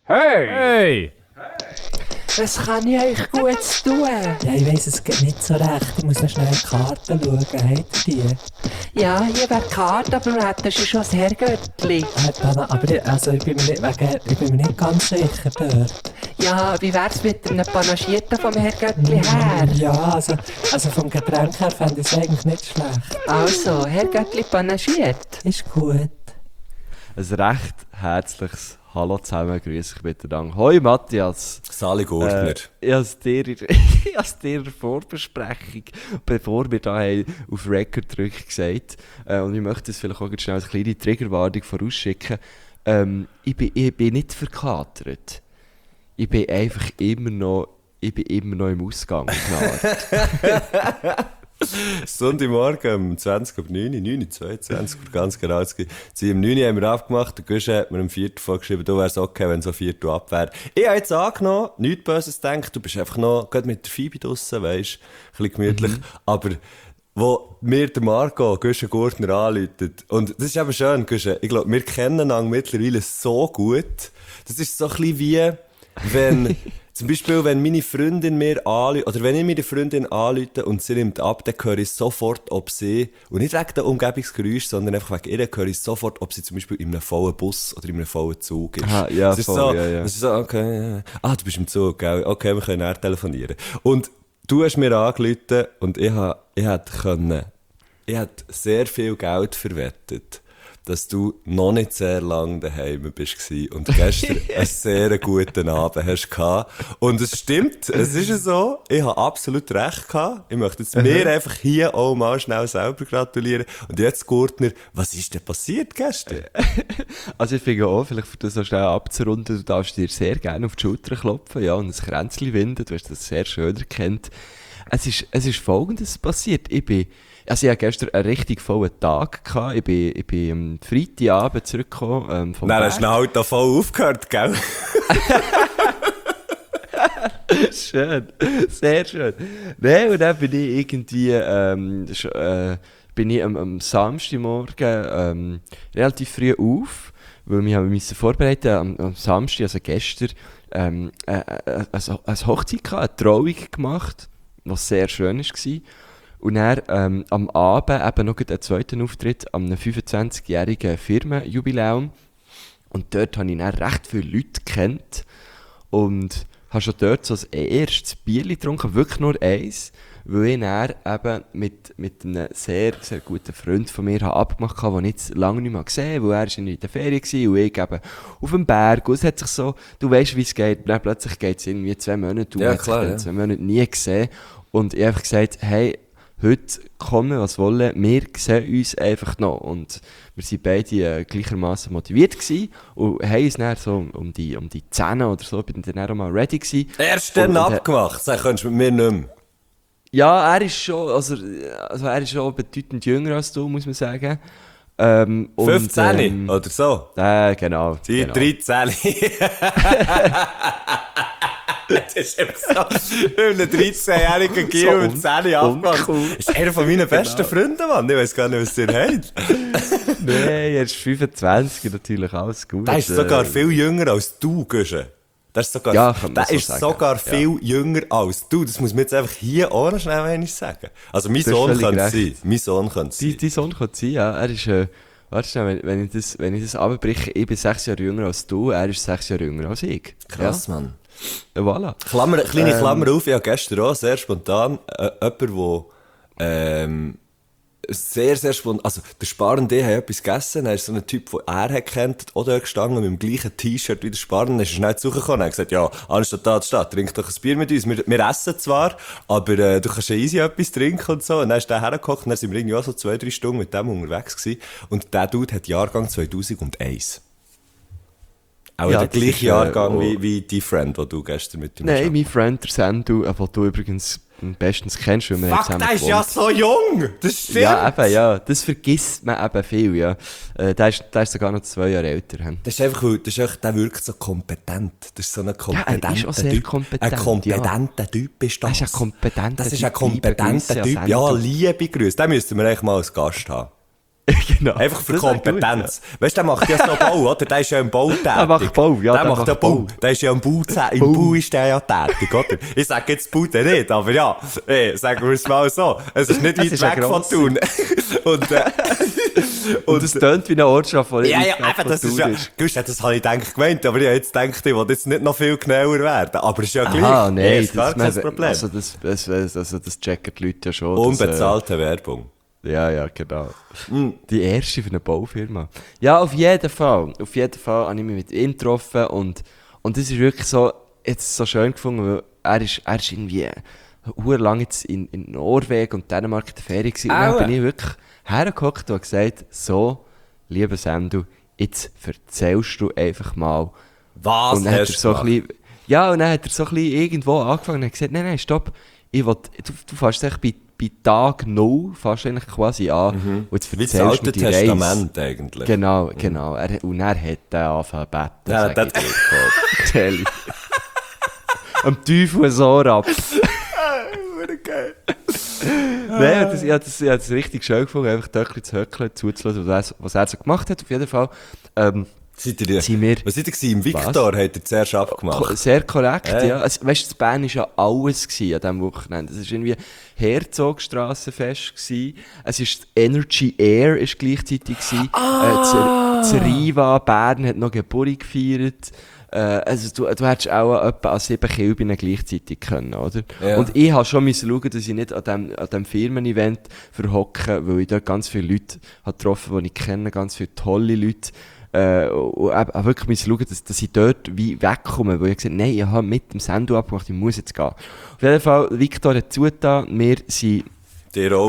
Hey! Hey! Was kann ich euch Gutes tun? Ja, ich weiss es geht nicht so recht. Ich muss noch schnell in die Karten schauen. Habt ihr die? Ja, hier wäre die Karte, aber du hättest schon das Herrgöttli. Aber ich bin mir nicht ganz sicher dort. Ja, wie wär's mit einem Panagierten vom Herrgöttli her? Ja, also vom Getränk her fände ich es eigentlich nicht schlecht. Also, Herrgöttli panagiert. Ist gut. Ein recht herzliches Hallo zusammen, grüß dich miteinander. Hoi Matthias. Sali Gurtner. Ich habe dir in der Vorbesprechung, bevor wir da auf Record drücken, gesagt, und ich möchte es vielleicht auch ganz schnell als kleine Triggerwarnung vorausschicken, ich bin nicht verkatert. Ich bin einfach immer noch im Ausgang. Sonntagmorgen um 9:22 Uhr, ganz genau. Um 9 Uhr haben wir aufgemacht, der Guschen hat mir um 4 Uhr vorgeschrieben, du wär's okay, wenn so 4 Uhr ab wäre. Ich habe jetzt angenommen, nichts Böses gedacht, du bist einfach noch gerade mit der Phoebe draussen, weisst, ein bisschen gemütlich. Aber wo mir der Marco, Guschen Gurtner, anruft, und das ist eben schön, Guschen, ich glaube, wir kennen ihn mittlerweile so gut, das ist so ein bisschen wie, wenn... Zum Beispiel, wenn meine Freundin mir anruft, oder wenn ich meine Freundin anrufe und sie nimmt ab, dann höre ich sofort, ob sie, und nicht wegen der Umgebungsgeräusch, sondern einfach wegen ihr, höre ich sofort, ob sie zum Beispiel in einem vollen Bus oder in einem vollen Zug ist. Aha, ja, das ist voll, so, ja. Das ist so, okay, ja. Ah, du bist im Zug, gell? Okay, wir können näher telefonieren. Und du hast mir angerufen und ich hätte sehr viel Geld verwettet, dass du noch nicht sehr lange daheim bist und gestern einen sehr guten Abend hast gehabt. Und es stimmt, es ist so, ich habe absolut recht gehabt. Ich möchte jetzt mir einfach hier auch mal schnell selber gratulieren. Und jetzt, Gurtner, was ist denn passiert gestern? Also ich finde auch, vielleicht für das so schnell abzurunden, du darfst dir sehr gerne auf die Schulter klopfen, ja, und ein Kränzchen winden, du hast das sehr schön erkannt. Es ist Folgendes passiert, ich hatte gestern einen richtig vollen Tag gehabt. Ich bin am Freitagabend zurückgekommen vom Nein, Berg. hast du halt da voll aufgehört, gell? Schön, sehr schön. Nein, und dann bin ich irgendwie, am Samstagmorgen relativ früh auf, weil wir mussten vorbereiten am Samstag, also gestern, eine Hochzeit gehabt, eine Trauung gemacht, was sehr schön war. Und dann am Abend eben noch einen zweiten Auftritt an einem 25-jährigen Firmenjubiläum. Und dort habe ich dann recht viele Leute kennt. Und habe schon dort so ein erstes Bierchen getrunken, wirklich nur eins, weil ich dann eben mit einem sehr, sehr guten Freund von mir habe abgemacht habe, den ich jetzt lange nicht mehr gesehen habe, weil er in der Ferien war und ich eben auf dem Berg. Und es hat sich so, du weißt, wie es geht. Dann plötzlich geht es irgendwie 2 Monate, Ja, klar, ja. 2 Monate nie gesehen. Und ich habe einfach gesagt, hey, heute kommen, was wollen, wir sehen uns einfach noch. Und wir waren beide gleichermaßen motiviert gewesen und haben uns dann so um die 10 oder so, bin dann auch mal ready gewesen. Erst dann abgemacht, sag, könntest du mit mir nicht mehr. Ja, er ist schon bedeutend jünger als du, muss man sagen. 15 oder so? Genau. Die genau. 13. Das ist eben so, einem 13-jährigen Gil So mit 10 abgemacht. uncool. Das ist einer von meinen besten Freunden, Mann. Ich weiss gar nicht, was ihr habt. Nein, er ist 25, natürlich, alles gut. Der ist sogar viel jünger als du, Guschen. Der ist sogar, Ja, kann man der so ist sagen. sogar viel jünger als du. Das muss man jetzt einfach hier auch noch schnell einmal sagen. Also mein Das ist Sohn völlig könnte es recht. sein. Mein Sohn könnte es sein. Dein Sohn kann sein, ja. Er ist, warte schnell, wenn ich das abbreche, ich bin 6 Jahre jünger als du, er ist 6 Jahre jünger als ich. Krass, Mann. Ja, voilà. Kleine Klammer auf, ich habe gestern auch sehr spontan jemand, der sehr, sehr spontan, also der Sparende hat etwas gegessen, er ist so ein Typ, den er hat kennt, auch dort gestanden mit dem gleichen T-Shirt wie der Sparende, ist schnell zu gekommen, er hat gesagt, ja, anstatt da zu stehen, trink doch ein Bier mit uns, wir essen zwar, aber du kannst ja easy etwas trinken und so, und dann ist der hergekocht und dann sind wir irgendwie auch so 2-3 Stunden mit dem unterwegs gewesen, und der Dude hat Jahrgang 2001. Auch Ja, der das gleiche ist, Jahrgang oh. wie die Friend, den du gestern mit ihm Nein, mein Freund, der Sandu, den du übrigens bestens kennst, weil wir haben Fuck, zusammen der ist ja gewohnt. so jung! Das stimmt! Ja, eben, ja. Das vergisst man eben viel, ja. Der ist sogar noch 2 Jahre älter. Das ist einfach, der wirkt so kompetent. Das ist so ein kompetenter ist auch sehr Typ. kompetent, Ein kompetenter Typ ist das. Das ist ein kompetenter Das ist ein Typ. Liebe kompetenter Grüße Typ. an Ja, Sandu. liebe Grüße. Den müssten wir eigentlich mal als Gast haben. Genau. Einfach für Das wäre Kompetenz. Weißt du, der macht ja so Bau, oder? Der ist ja im Bau tätig. Der macht Bau, ja. Der macht ja Bau. Der ist ja im Bau, im Bau ist der ja tätig, oder? Ich sage jetzt Bau nicht, aber ja, sagen wir es mal so. Es ist nicht weit weg von Thun. Und es tönt wie eine Ortschaft, die ja, eben, das ist ja, das habe ich gemeint, aber ich habe jetzt gedacht, ich will jetzt nicht noch viel genauer werden. Aber es ist ja gleich. Ah, nein, ist gar kein Problem. Also das checken die Leute ja schon. Unbezahlte Werbung. Ja, genau. Die erste für eine Baufirma. Ja, auf jeden Fall. Auf jeden Fall habe ich mich mit ihm getroffen und es ist wirklich so, jetzt so schön gefunden, weil er ist irgendwie lang jetzt in Norwegen und Dänemark in der Ferien gewesen. Und dann bin ich wirklich hergehockt und gesagt, so, lieber Sandu, jetzt erzählst du einfach mal. Was und dann hast hat er so du ein bisschen, ja, und dann hat er so ein bisschen irgendwo angefangen und hat gesagt, nein, stopp, ich will, du fährst eigentlich bei Tag 0 fährst eigentlich quasi an und jetzt wie das erzählst du Alte die Reise. Testament eigentlich. Genau. Und er hat dann angefangen zu beten. Ja, sag ich dir, am Teufel so ab. Geil. Nein, ich habe das richtig schön gefunden, einfach dort ein bisschen zu höckeln, zuzulassen, was er so gemacht hat. Auf jeden Fall. Was seid ihr im Victor? Habt ihr zuerst abgemacht? Sehr korrekt, ja. Also, weißt du, in Bern war ja alles an diesem Wochenende. Es war irgendwie Herzogstrassenfest. Es war Energy Air ist gleichzeitig. Das Riva Bern hat noch Geburt gefeiert. Also du hättest auch etwa an 7 Kilben gleichzeitig können, oder? Ja. Und ich musste schon schauen, dass ich nicht an diesem Firmen-Event verhocke, weil ich dort ganz viele Leute habe getroffen, die ich kenne, ganz viele tolle Leute. Und auch wirklich schauen, dass ich dort wie wegkomme, weil ich gesagt habe, nein, ich habe mit dem Sendo abgemacht, ich muss jetzt gehen. Auf jeden Fall, Victor hat zugetan, wir sind dir auch?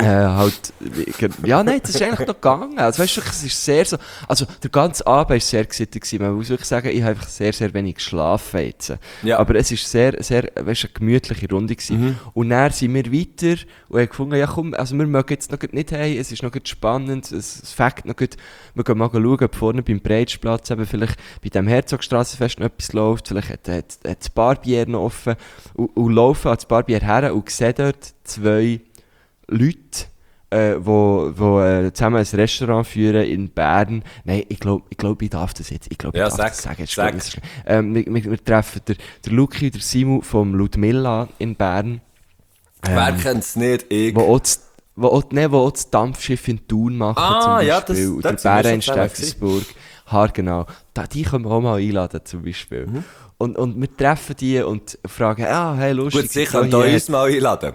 Ja, nein, das ist eigentlich noch gegangen. Also, weißt du, es ist sehr so, also, der ganze Abend war sehr gesittet gewesen. Man muss wirklich sagen, ich habe einfach sehr, sehr wenig geschlafen jetzt. Ja. Aber es war sehr, sehr, weißt du, eine gemütliche Runde gewesen. Und dann sind wir weiter und haben gefunden, ja komm, also wir mögen jetzt noch nicht heim, es ist noch spannend, es fängt noch gut, wir gehen mal schauen, ob vorne beim Breitsplatz eben vielleicht bei dem Herzogstrassenfest noch etwas läuft, vielleicht hat das Barbier noch offen und laufen an das Barbier her und sehen dort 2 Leute, die zusammen ein Restaurant führen in Bern. Nein, ich glaube, ich darf das jetzt. Ich glaube, ich darf das sagen. Wir treffen den Luki und den Simu vom Ludmilla in Bern. Wer kennt es nicht? Ich. Wo auch das Dampfschiff in Thun machen, zum Beispiel. Ja, und der Bären in Steffensburg. Genau. Die können wir auch mal einladen, zum Beispiel. Und wir treffen die und fragen, hey, lustig. Gut, sicher, und uns mal einladen.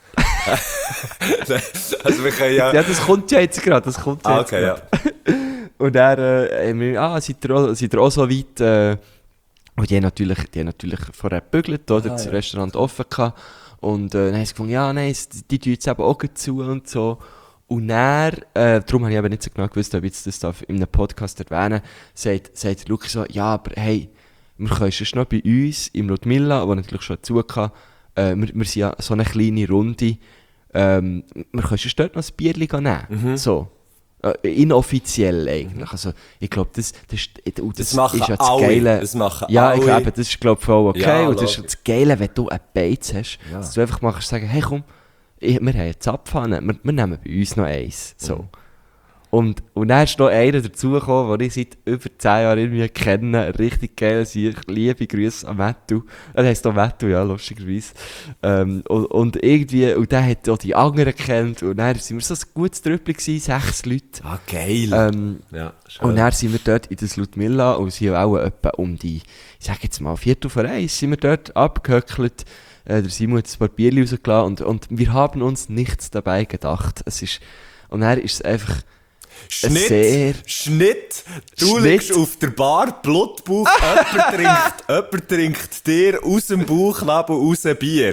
Also wir können ja... Ja, das kommt ja jetzt gerade, okay, ja. Und dann, seid ihr auch so weit, und die haben natürlich vorher gebügelt, oder, das Restaurant offen gehabt. Und dann haben sie gefunden, ja, nein, die tun jetzt eben auch zu und so. Und dann, darum habe ich eben nicht so genau gewusst, ob ich das da in einem Podcast erwähnen, sagt Lukas so, ja, aber hey, wir können sonst noch bei uns, im Ludmilla, wo natürlich schon dazu kam, wir sind ja so eine kleine Runde, wir können sonst dort noch ein Bierchen nehmen. So. Inoffiziell eigentlich. Also, ich glaube, das ist ja das Geile. Das machen ja, alle. Ich glaube, das ist voll okay. Ja, und das ist das Geile, wenn du einen Beiz hast, dass du einfach machst, sagen, hey komm, wir haben jetzt Zapfhahn, wir nehmen bei uns noch eins. So. Und dann ist noch einer dazugekommen, den ich seit über 10 Jahren irgendwie kenne. Richtig geil, liebe Grüße an Mattu. Er heisst auch Mattu, ja, lustigerweise. Und der hat auch die anderen kennt. Und dann sind wir so ein gutes Trüppel gewesen, 6 Leute. Ah, geil. Ja, und dann sind wir dort in das Ludmilla und sind auch etwa um die, ich sag jetzt mal, 1:45 sind wir dort abgehöckelt. Der Simon hat ein paar Bierchen rausgelassen und wir haben uns nichts dabei gedacht. Und dann ist es einfach... Schnitt. Du liegst auf der Bar, Blutbauch, jemand trinkt dir aus dem Bauchnabel raus Bier.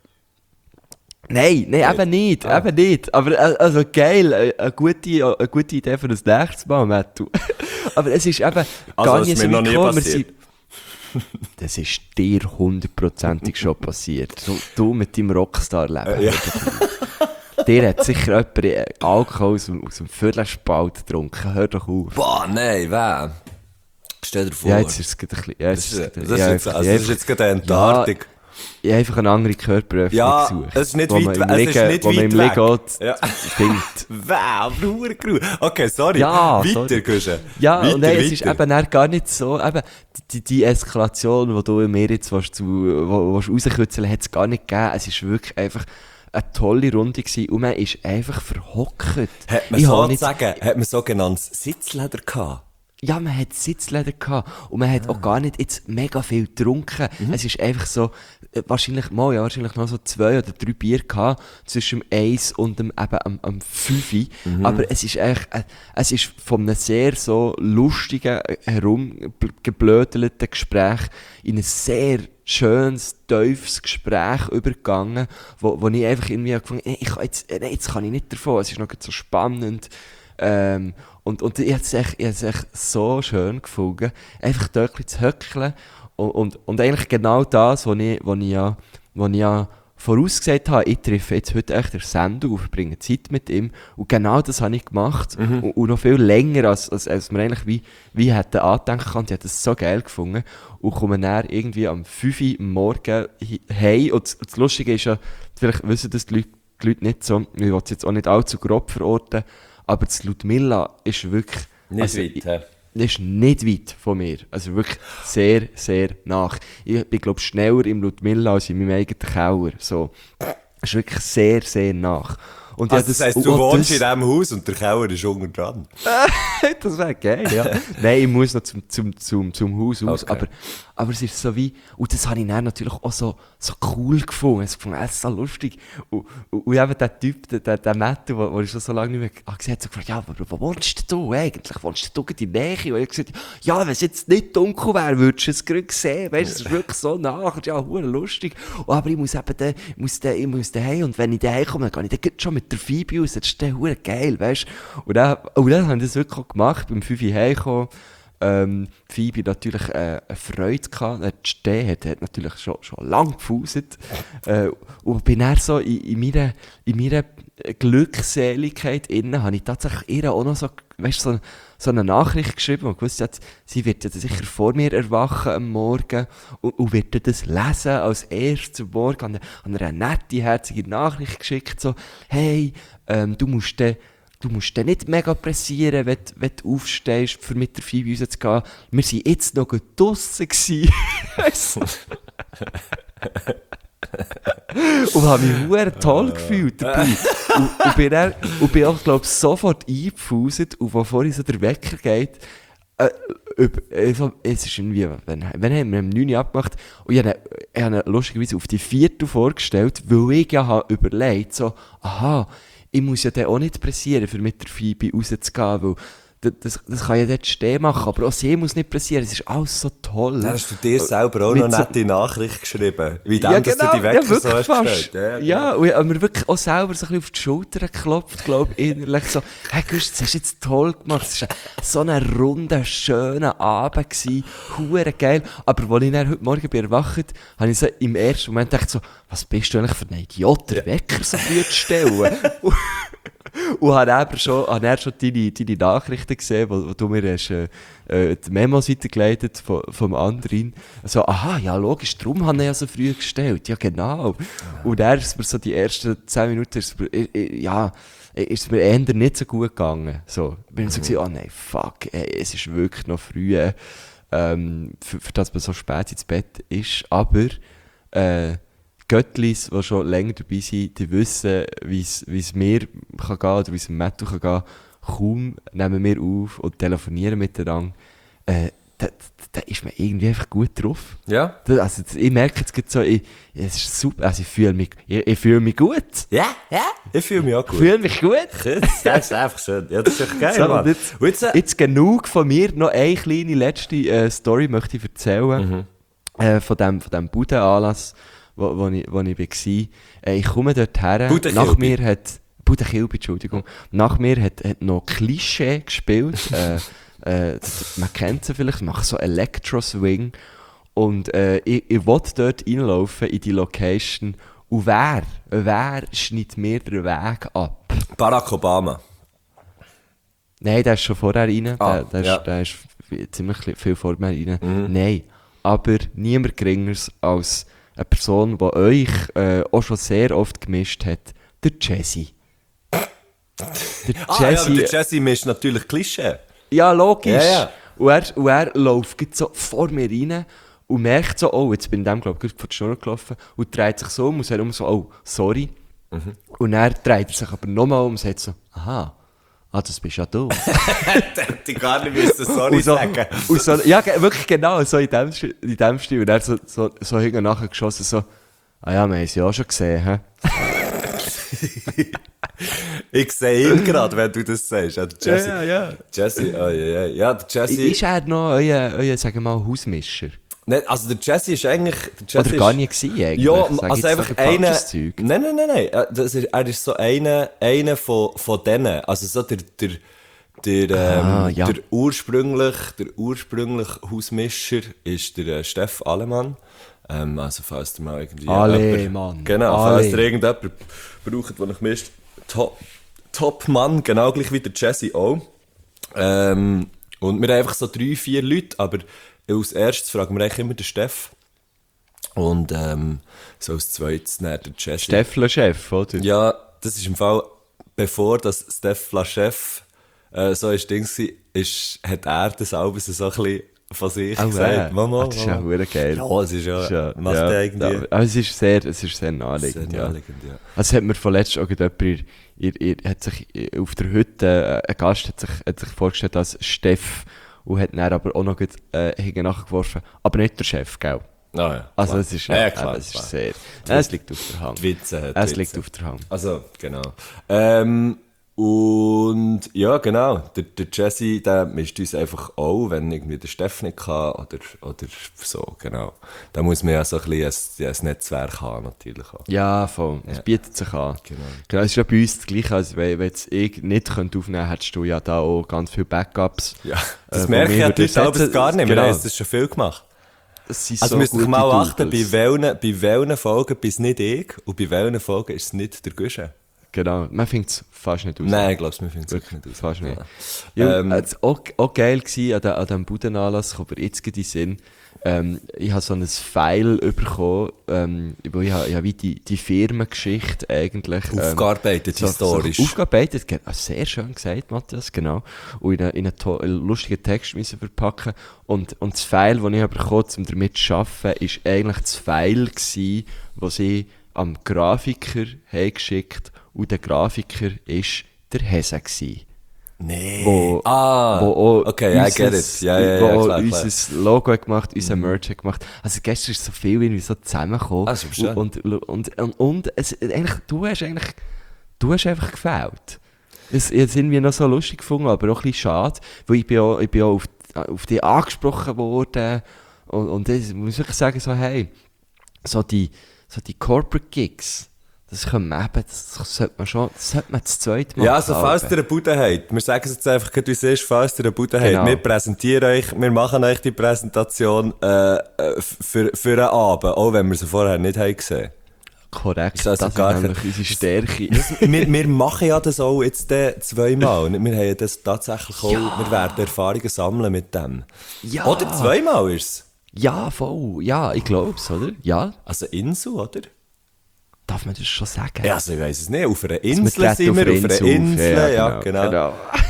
Nein, eben nicht. Aber also geil, eine gute Idee für das nächste Mal, Mattu. Aber es ist eben gar nicht so weit gekommen. Das ist dir 100%ig schon passiert. Du mit deinem Rockstar-Leben. Ja. Dir hat sicher jemand Alkohol aus dem Viertelspalt getrunken. Hör doch auf. Boah, nein, wer? Stell dir vor. Ja, jetzt ist es gerade ein bisschen... Das ist jetzt gerade eine Enttarnung. Ich habe einfach eine andere Körperöffnung Ja, gesucht. es ist nicht wo weit man weg. im Es ist Liegen- nicht wo man weit im Liegen auch Ja. findet. Wow, aber verdammt grau. Okay, sorry. Ja, weiter, sorry. Guschen. Ja, weiter, und nein, es ist weiter. eben dann gar nicht so, eben, die Eskalation, die du mir jetzt rauskützeln, hat es gar nicht gegeben. Es ist wirklich einfach eine tolle Runde gewesen und man ist einfach verhockt. Hat man Ich habe nicht- hat man sogenanntes Sitzleder gehabt? Ja, man hat Sitzleder gehabt und man hat auch gar nicht jetzt mega viel getrunken. Es ist einfach so, wahrscheinlich noch so 2 oder 3 Bier gehabt, zwischen dem 1 und dem eben am 5. Aber es ist eigentlich, es ist von einem sehr so lustigen, herumgeblödelten Gespräch in ein sehr schönes, tiefes Gespräch übergegangen, wo ich einfach irgendwie gefunden habe, jetzt kann ich nicht davon, es ist noch so spannend. Und ich habe es echt so schön gefunden, einfach dort ein bisschen zu höckeln und eigentlich genau das, was ich ja vorausgesagt habe, ich treffe jetzt heute echt den Sandu auf, bringe Zeit mit ihm und genau das habe ich gemacht und noch viel länger, als man eigentlich wie hätte andenken können. Ich habe das so geil gefunden und komme dann irgendwie am 5 Uhr am Morgen heim und das Lustige ist ja, vielleicht wissen das die Leute nicht so, ich will es jetzt auch nicht allzu grob verorten, aber das Ludmilla ist wirklich... Nicht weit, hä? Das ist nicht weit von mir. Also wirklich sehr, sehr nach. Ich bin, glaube ich, schneller im Ludmilla als in meinem eigenen Keller. So. Das ist wirklich sehr, sehr nach. Und Also ja, das heisst, du wohnst in diesem Haus und der Keller ist unten dran. Das wäre geil, ja. Nein, ich muss noch zum Haus aus. Okay. Aber es ist so wie... Und das habe ich dann natürlich auch so cool gefunden. Es ist so lustig. Und eben der Typ, der Matthew, den ich schon so lange nicht mehr gesehen habe, hat so gefragt, ja, aber wo wohnst du eigentlich? Wohnst du in der Nähe? Und ich habe gesagt, ja, wenn es jetzt nicht dunkel wäre, würdest du es gerade sehen. Weißt du, es ist wirklich so nach. Und ja, hure lustig. Aber ich muss eben ich muss daheim. Und wenn ich daheim komme, dann gehe ich dann schon mit der Phoebe raus. Das ist dann hure geil, weißt du. Und dann habe ich das wirklich auch gemacht. Beim 5 Uhr heimgekommen. Phoebe natürlich eine Freude gehabt. Die Steh hat natürlich schon lange gefuset. Und bin dann so in meiner Glückseligkeit innen, habe ich tatsächlich ihr auch noch so, weißt, so eine Nachricht geschrieben und gewusst, sie wird ja sicher vor mir erwachen am Morgen und wird das lesen als erstes am Morgen. An eine nette, herzige Nachricht geschickt, so, hey, du musst dann nicht mega pressieren, wenn du aufstehst, für mit der Phoebe rauszugehen. Wir waren jetzt noch draussen gewesen. Und habe mich verdammt toll gefühlt dabei. und bin auch, glaube ich, sofort eingefuselt. Und bevor ich so der Wecker geht, es ist irgendwie, wenn haben wir am 9 Uhr abgemacht und ich habe lustigerweise auf die 4. vorgestellt, weil ich ja habe überlegt, so, aha, ich muss ja dann auch nicht pressieren, für mit der Phoebe rauszugehen, weil das kann ja dort stehen machen, aber auch sie muss nicht pressieren, es ist alles so toll. Dann hast du dir selber auch noch eine nette Nachricht geschrieben, wie Ja, dass du die Wecker so hast gestellt. Ja, und ich habe mir wirklich auch selber so ein bisschen auf die Schulter geklopft, glaube ich, innerlich so, hey, Gusch, das hast du jetzt toll gemacht, es war so ein runder, schöner Abend gewesen, hure geil, aber als ich dann heute Morgen bin erwacht, habe ich so im ersten Moment gedacht so, was bist du eigentlich für ein Idiot, den Wecker so früh zu stellen? Und habe schon deine Nachrichten gesehen, wo du mir hast, die Memos weitergeleitet vom anderen. So, aha, ja logisch, darum habe ich ja so früh gestellt. Ja, genau. Und dann ist mir so die ersten 10 Minuten, ist mir eher nicht so gut gegangen. So, bin ich so gewesen, oh nein, fuck, ey, es ist wirklich noch früh, für das man so spät ins Bett ist. Aber, Göttlis, die schon länger dabei sind, die wissen, wie es mir kann gehen oder wie es dem Matthew kann gehen. Kaum nehmen wir auf und telefonieren miteinander. Da ist man irgendwie einfach gut drauf. Ja? Ich merke jetzt gerade so, es ist super, also ich fühle mich gut. Ja, ich fühle mich auch Ich gut. fühle mich gut. Das ist einfach schön. Ja, das ist echt geil, So, Mann. und jetzt genug von mir. Noch eine kleine letzte Story möchte ich erzählen. Von dem Budenanlass, wo ich war. Ich komme dort her. Budenkilby. Nach mir hat... Budenkilby, Entschuldigung. Nach mir hat noch Klischee gespielt. Man kennt sie vielleicht, macht so Electro-Swing. Und ich wollte dort reinlaufen in die Location. Und wer schneidet mir den Weg ab? Barack Obama. Nein, der ist schon vorher rein. Ja. Der ist ziemlich viel vor mir rein. Nein, aber niemand geringeres als eine Person, die euch auch schon sehr oft gemischt hat, der Jesse. Der Ja, aber der Jesse mischt natürlich Klischee. Ja, logisch. Ja. Und er läuft jetzt so vor mir rein und merkt so, oh, jetzt bin ich dem, glaube ich, vor die Schnur gelaufen und dreht sich so um und sagt so, oh, sorry. Und er dreht sich aber nochmal um und sagt so, aha, das bist ja du. Hätte ich gar nicht müssen sorry sagen. Und so, ja, wirklich genau, so in dem Stil. Und er so hinten nachher geschossen, so, ja, wir haben es ja auch schon gesehen, hä? Ich sehe ihn gerade, wenn du das sagst. Ja, der Jesse. Ja. Jesse, ja, der Jesse... Ist er noch euer sagen wir mal, Hausmischer? Nein, also der Jesse ist eigentlich... Oder gar nicht gewesen, eigentlich? Ja, Sag also jetzt einfach doch ein einer... falsches Zeug. Nein. Er ist so einer von denen. Also so der ursprüngliche Hausmischer ist der Steff Alemann. Also falls der mal irgendwie... Alemann. Genau, falls der irgendjemand braucht, der noch mischt. Top-Mann, genau gleich wie der Jesse auch. Und wir haben einfach so 3-4 Leute, aber als erstes fragen wir eigentlich immer den Steff. Und so als zweites dann der Jesse. Steffler Chef, oder? Ja, das ist im Fall, bevor das Steffler Chef so ein Ding war, hat er das alles so ein bisschen von sich gesagt. Mama. Das ist ja verdammt geil. Ja, es ist ja, macht ja, der irgendwie... aber es ist sehr naheliegend. Sehr naheliegend, ja. Also hat mir vorletzt auch jemand, hat sich auf der Hütte, ein Gast hat sich vorgestellt als Steff und hat dann aber auch noch hinten nachgeworfen, aber nicht der Chef, gell? Ja, also es ist, ja, klar, es ist sehr... Es liegt auf der Hand. Die Witze hat Es Witze. liegt auf der Hand. Also, genau. Und ja, genau, der Jesse, der mischt uns einfach auch, wenn irgendwie der Steff nicht kann oder so, genau. Da muss man ja so ein bisschen ein Netzwerk haben, natürlich auch. Ja, voll. Es bietet sich an. Genau. Es ist ja bei uns das Gleiche, als wenn jetzt ich nicht aufnehmen könnte, hättest du ja da auch ganz viele Backups. Ja, das merke ich ja natürlich gar nicht, wir genau. haben das schon viel gemacht. Also so müsst ihr mal achten, bei welchen Folgen bin es nicht ich und bei welchen Folgen ist es nicht der Guschen. Genau, man findet es fast nicht aus. Nein, ich glaube, man findet es wirklich nicht aus. Fast nicht. Ja, es war auch geil gewesen, an diesem Budenanlass, kommt mir jetzt gerade in den Sinn. Ich habe so ein File bekommen, wo ich habe wie die Firmengeschichte eigentlich... Aufgearbeitet, historisch. Aufgearbeitet, sehr schön gesagt, Matthias, genau. Und in einen lustigen Text müssen verpacken. Und das File, das ich bekommen habe, um damit zu arbeiten, war eigentlich das File gewesen, das sie am Grafiker geschickt haben. Und der Grafiker war der Hese. Nee. Wo auch okay, I get it. Ja, klar. Unser Logo hat gemacht, unser Merch hat gemacht. Also gestern ist so viel irgendwie so zusammengekommen. Also, schön. Und es, eigentlich, du hast einfach gefällt. Es ist irgendwie noch so lustig gefunden, aber auch ein bisschen schade, weil ich bin auch auf dich angesprochen worden. Und ich muss wirklich sagen, so, hey, so die Corporate Gigs, das können wir eben, das sollte man das zweite Mal ja, also falls ihr eine Bude habt, wir sagen es jetzt einfach, wie es ist, falls ihr eine Bude habt, wir präsentieren euch, wir machen euch die Präsentation für einen Abend, auch wenn wir sie vorher nicht haben gesehen. Korrekt, also das ist nämlich unsere Stärke. wir machen ja das auch jetzt zweimal, wir haben das tatsächlich auch, wir werden Erfahrungen sammeln mit dem. Ja. Oder zweimal ist es? Ja, voll, ja, ich glaube es, oder? Ja. Also Insel, oder? Darf man das schon sagen? Ja, also ich weiss es nicht. Auf einer Insel sind wir, auf einer Insel, ja, genau.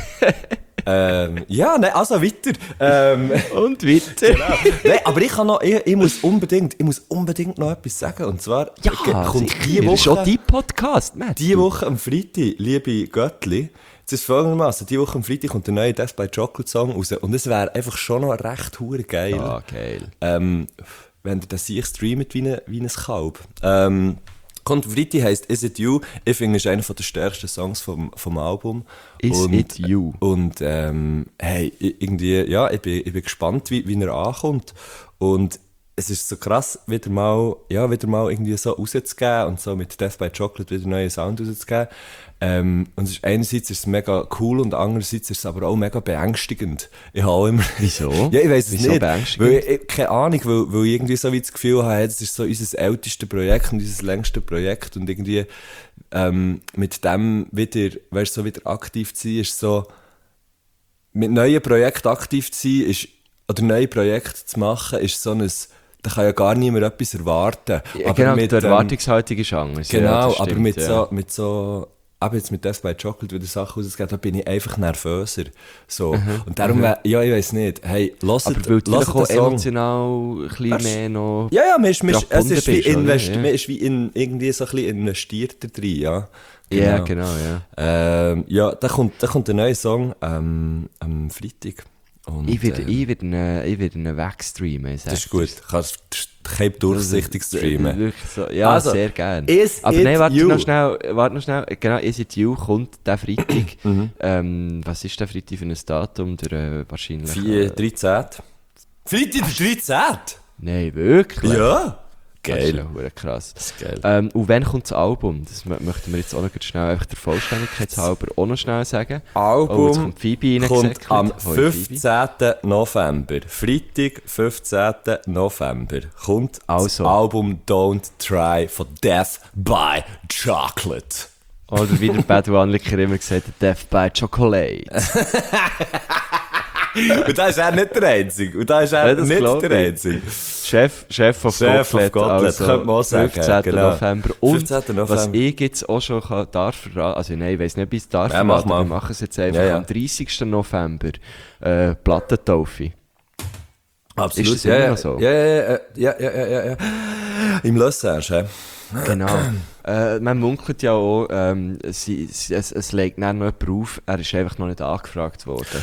Ja, nein, also weiter. Und weiter. Genau. Nein, aber ich muss unbedingt noch etwas sagen. Und zwar kommt diese Woche... Das ist auch dein Podcast, Matt. Diese Woche am Freitag, liebe Göttli, es ist folgendermaßen, diese Woche am Freitag kommt der neue Death by Chocolate Song raus. Und es wäre einfach schon noch recht geil. Ah, geil. Wenn ihr das sich streamt wie ein Kalb. Kommt Freitag, heisst Is It You? Ich finde, es ist einer der stärksten Songs vom Album. Is It You? Und hey, irgendwie, ja, ich bin gespannt, wie er ankommt. Und es ist so krass, wieder mal irgendwie so rauszugeben und so mit Death by Chocolate wieder einen neuen Sound rauszugeben. Und es ist, einerseits ist es mega cool und andererseits ist es aber auch mega beängstigend. Ich habe auch immer... Wieso? Ja, ich weiss es Wieso nicht. Beängstigend? Weil, keine Ahnung, weil ich irgendwie so wie das Gefühl habe, das ist so unser ältestes Projekt und unser längstes Projekt und irgendwie mit dem wieder, weißt du, so wieder aktiv zu sein, ist so... Mit neuen Projekten aktiv zu sein, ist, oder neue Projekte zu machen, ist so ein da kann ja gar niemand etwas erwarten. Ja, genau, die Erwartungshaltung ist anders. Genau, ja, das aber stimmt, mit so aber jetzt mit Death by Chocolate wieder Sachen rausgegeben, da bin ich einfach nervöser. So. Und darum, ich weiss nicht, hey, lasst aber weil du den auch Song. Emotional ein bisschen mehr noch... Ja, man ist wie bist, man ist wie irgendwie so ein bisschen investiert da drin, ja. Ja, genau, ja. Ja, da kommt ein neuer Song am Freitag. Und, Ich werde ihn wegstreamen. das ist gut, kannst kein durchsichtig streamen. Wirklich so. Ja, Also, sehr gerne. Is Aber it nein, warte you? noch schnell. Genau, Is It You kommt der Freitag. Was ist der Freitag für ein Datum? Wahrscheinlich... 13. Freitag der 13. Nein, wirklich? Ja. Das ist Geil. ja verdammt krass. Das ist geil. Und wann kommt das Album? Das möchten wir jetzt auch noch schnell, einfach der Vollständigkeit halber auch noch schnell sagen. Jetzt Album kommt Phoebe kommt am Hoi, 15. November. Freitag, 15. November. Kommt das Also. Album Don't Try von Death by Chocolate. Oder wie der Bad One-Licker immer gesagt hat, Death by Chocolate. Und da ist er nicht der Einzige. Chef von Gottlet, also könnte man auch sagen. 15. Genau. November. Und 15. November. was ich jetzt auch schon darf verraten, also nein, ich weiss nicht, ob ich es darf Ja, mach verraten, mal. wir machen es jetzt einfach Ja, ja. am 30. November, Plattentaufe. Absolut. Ist das immer noch so? Ja. Im Lausanne, hä? Genau. Man munkelt ja auch, es legt dann noch jemand auf, er ist einfach noch nicht angefragt worden.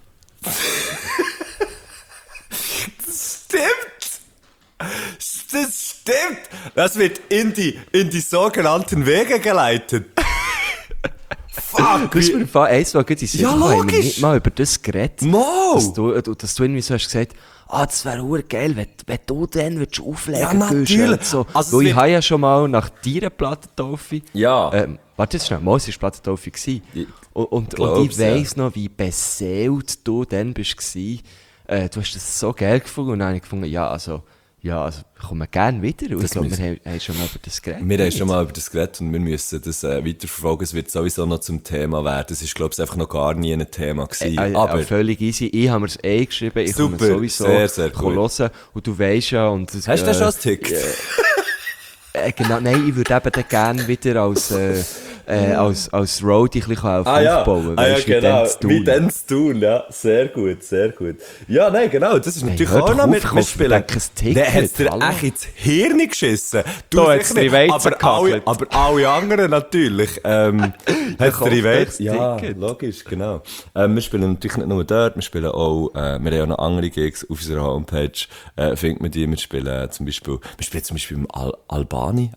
Stimmt! Das stimmt! Das wird in die sogenannten Wege geleitet. Fuck! Du hast mir im Fall eins mal gut in den Sinn Ja, gekommen, haben wir logisch. nicht mal über das geredet. Mo! Dass du irgendwie so hast gesagt, das wäre geil, wenn du dann auflegen Ja, würdest. natürlich. Und so. Also, Weil es ich habe ja schon mal nach deiner Plattentaufe... Ja. Warte jetzt schnell, mal, es war Plattentaufe gewesen. Und glaub's, ich weiss noch, wie beseelt du dann bist gsi. Du hast das so geil gefunden und dann habe ich gefunden, also kommen wir gerne wieder. Und ich glaube, wir haben schon mal über das geredet. Wir haben schon mal über das geredet und wir müssen das weiterverfolgen. Es wird sowieso noch zum Thema werden. Das ist, glaube ich, einfach noch gar nie ein Thema gewesen. Aber völlig easy. Ich habe mir es geschrieben. Ich komme Super, sowieso sehr, sehr gut. hören. Und du weisst ja... Und das, hast du schon ein Ticket? Genau, nein, ich würde eben dann gerne wieder als Roadie ein bisschen aufbauen. Weisst, Wie dann zu tun, ja. Sehr gut, sehr gut. Ja, nein, genau, das ist natürlich hör auch doch noch auf, mit kostet Spielen. mir kein Ticket, Der hat dir hallo. echt ins Hirn geschissen. Da hat's sicher drei nicht, Weizen gehagelt. aber alle anderen natürlich. Hat kauft drei Weizen. das Ja, Ticket. logisch, genau. Wir spielen natürlich nicht nur dort, wir spielen auch, wir haben auch noch andere Gigs auf unserer Homepage. Findet man die, wir spielen zum Beispiel im Albani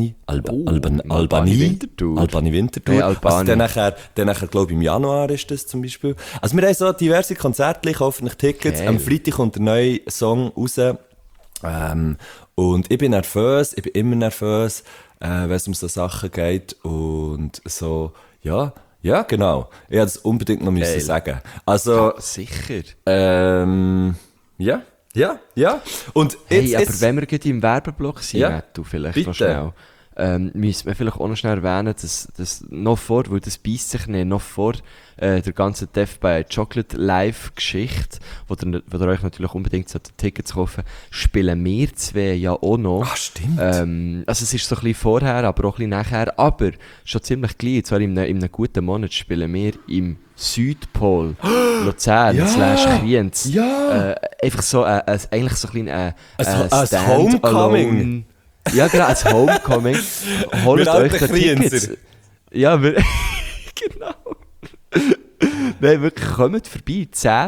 Winterthur. Albani Winterthur. Hey, Albani. Also dann nachher, glaube ich, im Januar ist das zum Beispiel. Also wir haben so diverse Konzerte, kaufen euch Tickets. Geil. Am Freitag kommt der neue Song raus. Und ich bin nervös, ich bin immer nervös, wenn es um so Sachen geht. Und so, ja, genau. Ich hätte es unbedingt noch müssen sagen. Also, Sicher. ja. Und Hey, jetzt, aber wenn wir gerade im Werbeblock sind, Ja, du vielleicht bitte. noch schnell, müssen wir vielleicht auch noch schnell erwähnen, dass noch vor, weil das beisst sich nicht, noch vor der ganzen Death by Chocolate Live-Geschichte, wo ihr euch natürlich unbedingt Tickets kaufen, spielen wir zwei ja auch noch. Ach, stimmt. Also es ist so ein bisschen vorher, aber auch ein bisschen nachher, aber schon ziemlich gleich, zwar in einem guten Monat spielen wir im Südpol, Luzern, / Kriens. Ja. Einfach so, eigentlich so ein bisschen Als Homecoming. Ja, genau, als Homecoming. Holt Wir euch alten die Tickets. Krienser. Ja, genau. Nein, wirklich, kommt vorbei.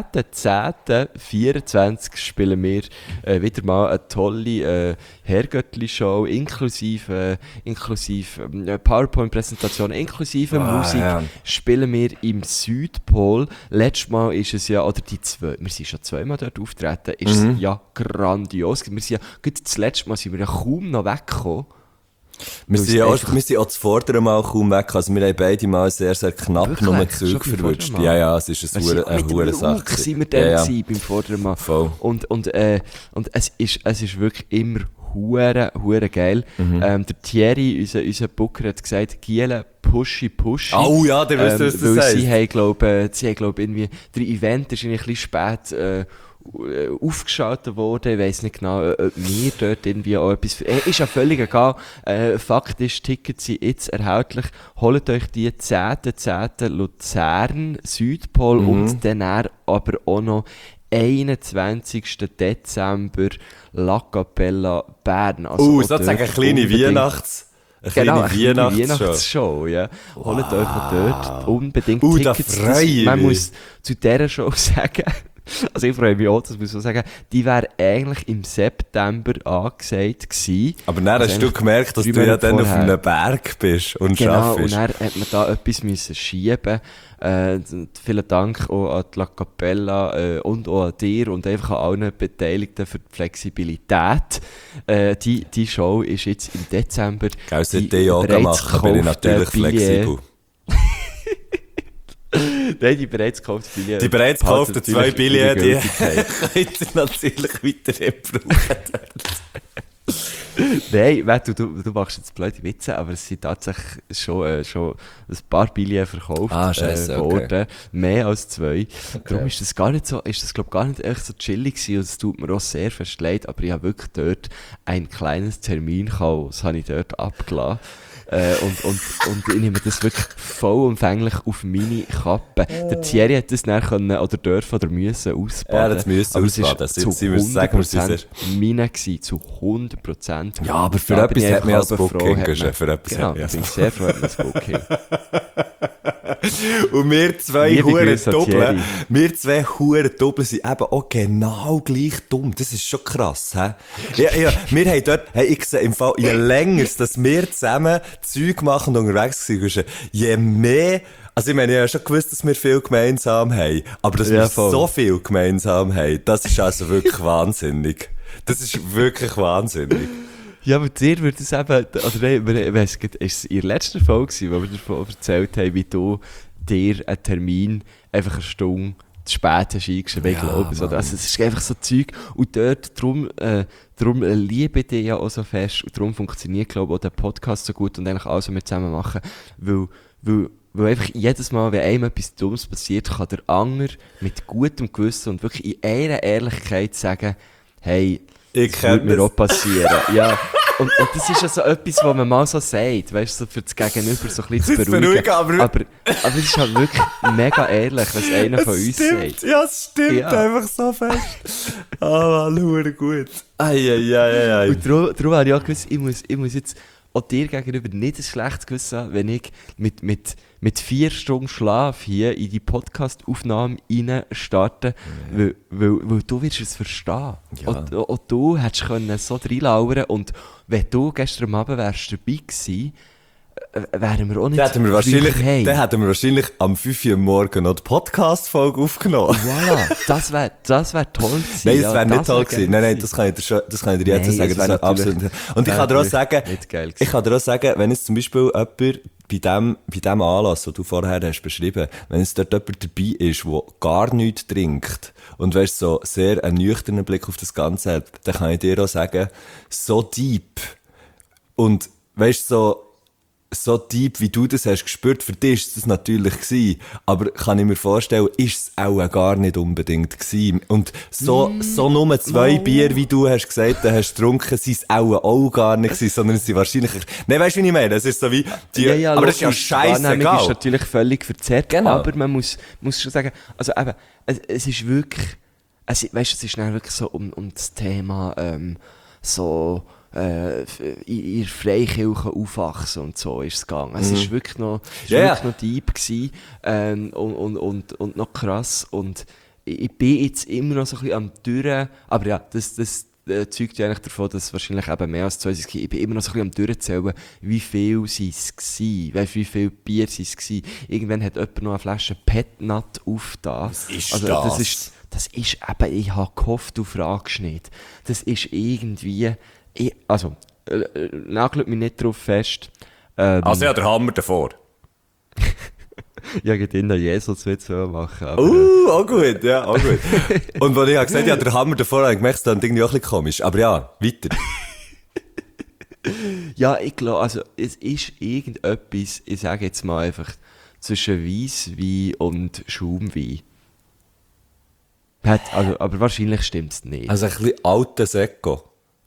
10.10.24 spielen wir wieder mal eine tolle Herrgöttli-Show, inklusive PowerPoint-Präsentation, inklusive Musik, ja. spielen wir im Südpol. Letztes Mal ist es ja, oder wir sind schon zweimal dort auftreten, ist es ja grandios. Wir sind ja, gerade das letzte Mal sind wir ja kaum noch weggekommen. Wir sind auch das vordere Mal kaum weg. Also wir haben beide Mal sehr, sehr knapp Wirklich? nur Schon Zug beim verwünscht. vorderen Mal? Ja, es ist eine hure Sache. Sind wir dann ja. beim vorderen Mal. Voll. Und es ist wirklich immer hure geil. Der Thierry, unser Booker, hat gesagt, Giele pushy. Oh ja, der wisst, was das weil heisst. sie haben, glaube irgendwie, der Event ist ein bisschen spät aufgeschaltet worden. Ich weiss nicht genau, ob wir dort irgendwie auch etwas... ist ja völlig egal. Fakt ist, Tickets sind jetzt erhältlich. Holt euch die 10.10. Luzern, Südpol und dann aber auch noch 21. Dezember La Capella Bern. Also sozusagen eine kleine Genau, eine kleine Weihnachtsshow. Weihnachtsshow, ja. Holt euch auch dort unbedingt Da Tickets. freue ich Man mich. muss zu dieser Show sagen, also ich freue mich auch, das muss ich so sagen, die wäre eigentlich im September angesagt gewesen. Aber dann hast du gemerkt, dass 3 du ja Monate dann auf vorher. einem Berg bist und Genau, und schaffst. dann hat man da etwas müssen schieben. Vielen Dank auch an die La Capella und auch an dir und einfach an allen Beteiligten für die Flexibilität. Die Show ist jetzt im Dezember. Gell, seit ich Yoga bereits mache, bin ich natürlich gekauften flexibel. Nein, die bereits gekauften Billionen. Die bereits gekauften 2 Billionen, die könnt ihr natürlich weiterhin brauchen. Nein, du machst jetzt blöde Witze, aber es sind tatsächlich schon ein paar Billionen verkauft Scheisse, worden. Mehr als 2. Darum ist das gar nicht so, gar nicht echt so chillig gewesen und es tut mir auch sehr fest leid, aber ich habe wirklich dort ein kleines Terminchaos, habe ich dort abgelassen. Und ich nehme das wirklich vollumfänglich auf meine Kappe. Der Thierry hat das dann können, oder dürfen oder müssen ausbaden. Ja, das müssen aber es ausbaden. ist zu Sagen wir es 100% meine gewesen, zu 100%. Ja, aber für Da bin etwas ich hat man ja das einfach froh, Booking. hat man- Für etwas Genau, hat man ja ich bin sehr froh, hat man das Booking. Und wir zwei Liebe Huren Grüße an Doppeln, Thierry. sind eben auch genau gleich dumm. Das ist schon krass, hä? Ja, wir haben dort, ich sehe im Fall, je länger, dass wir zusammen Zeug machen und unterwegs waren, je mehr, also ich meine, ich habe schon gewusst, dass wir viel gemeinsam haben, aber dass wir voll. so viel gemeinsam haben, das ist also wirklich wahnsinnig. Das ist wirklich wahnsinnig. Ja, aber dir würde es eben, oder nein, ich weiss nicht, ist es in der letzten Folge gewesen, wo wir davon erzählt haben, wie du dir einen Termin einfach eine Stunde zu spät hast eingeschrieben, ich glaube es. Also es ist einfach so Zeug und dort, darum liebe ich dich ja auch so fest und darum funktioniert, glaube ich, auch der Podcast so gut und eigentlich alles, was wir zusammen machen, weil einfach jedes Mal, wenn einem etwas Dummes passiert, kann der andere mit gutem Gewissen und wirklich in einer Ehrlichkeit sagen, hey, Ich das würde kenn mir das. auch passieren. Ja. Und das ist ja so etwas, was man mal so sagt, weißt du, so für das Gegenüber so ein bisschen zu beruhigen. aber es ist halt wirklich mega ehrlich, was einer von uns sagt. Ja, es stimmt Ja. einfach so fest. Ah, Mann, hure gut. Ei. Und darum habe ich auch gewusst, ich muss jetzt auch dir gegenüber nicht ein schlechtes Gewissen haben, wenn ich mit 4 Stunden Schlaf hier in die Podcast-Aufnahme rein starte, weil du wirst es verstehen. Ja. Auch du hättest können so reinlauern und wenn du gestern Abend wärst dabei gewesen, wären wir auch nicht Dann hätten wir früher heim. wahrscheinlich am 5 Uhr morgen noch die Podcast-Folge aufgenommen. Voilà, das wär toll gewesen. Nein, das ja, wäre nicht toll gewesen. geil Nein, das kann ich dir jetzt Nein, sagen. das Das wär wär absolut natürlich- nicht. Und ich kann dir auch natürlich sagen, nicht geil gewesen. ich kann dir auch sagen, wenn jetzt zum Beispiel jemand bei dem Anlass, den du vorher hast beschrieben, wenn jetzt dort jemand dabei ist, der gar nichts trinkt und weißt, so sehr einen nüchternen Blick auf das Ganze hat, dann kann ich dir auch sagen, so deep und weißt, so deep, wie du das hast gespürt, für dich ist das natürlich gewesen, aber kann ich mir vorstellen, ist es auch gar nicht unbedingt gewesen. Und so nur 2 Bier, wie du hast gesagt, hast getrunken, sind es auch gar nicht gewesen, sondern es sind wahrscheinlich, nein, weißt du, wie ich meine? Es ist so wie, aber das ist ja logisch. Die Wahrnehmung ist scheissegal. natürlich völlig verzerrt, Genau. aber man muss schon sagen, also eben, es ist wirklich, weißt du, es ist dann wirklich so um das Thema, so, in der Freikirche aufwachsen und so ist es gegangen. Es ist wirklich noch, wirklich noch deep gewesen, und noch krass und ich bin jetzt immer noch so ein bisschen am Düren, aber ja, das zeugt ja eigentlich davon, dass wahrscheinlich eben mehr als 2 sind. Ich bin immer noch so ein bisschen am Durchzählen, wie viel sie es gewesen, weißt, wie viel Bier sie es gewesen. Irgendwann hat jemand noch eine Flasche Petnat aufgetan. Was ist also, das? Das ist eben, ich habe gehofft, du fragst nicht. Das ist irgendwie, nagelt mich nicht drauf fest. Also ja, der Hammer davor. Ja, ich hätte Jesus-Witz machen. Aber, Auch gut, ja, auch gut. Und als ich gesagt habe, ja, der Hammer davor, habe ich gemerkt, das ist irgendwie auch ein bisschen komisch. Aber ja, weiter. ja, ich glaube, also es ist irgendetwas, ich sage jetzt mal einfach, zwischen Weisswein und Schaumwein. Aber wahrscheinlich stimmt es nicht. Also ein bisschen alter Sekko.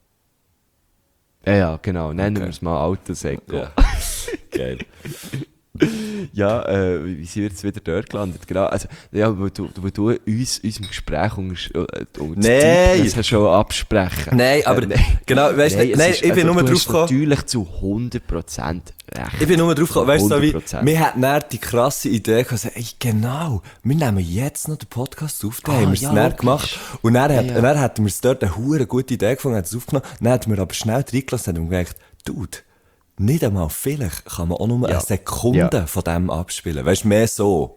Ja, genau. Nennen wir es mal alten Sekko. Ja. Geil. Ja, wie sind wir jetzt wieder dort gelandet? Genau, also, ja, weil du unserem Gespräch Nein! das schon absprechen. Nein, aber genau, weißt du, nein, ich bin nur drauf gekommen. Natürlich zu 100% recht. Ich bin nur drauf gekommen, weißt du, so wie, 100%. wir hatten dann die krasse Idee gehabt, ey, genau, wir nehmen jetzt noch den Podcast auf, da haben wir es dann logisch. gemacht. Und dann hatten wir es dort eine hure gute Idee gefunden, haben es aufgenommen, dann hatten wir aber schnell reingelassen und gedacht, Dude, nicht einmal, vielleicht kann man auch nur eine Sekunde von dem abspielen. Weißt du, mehr so.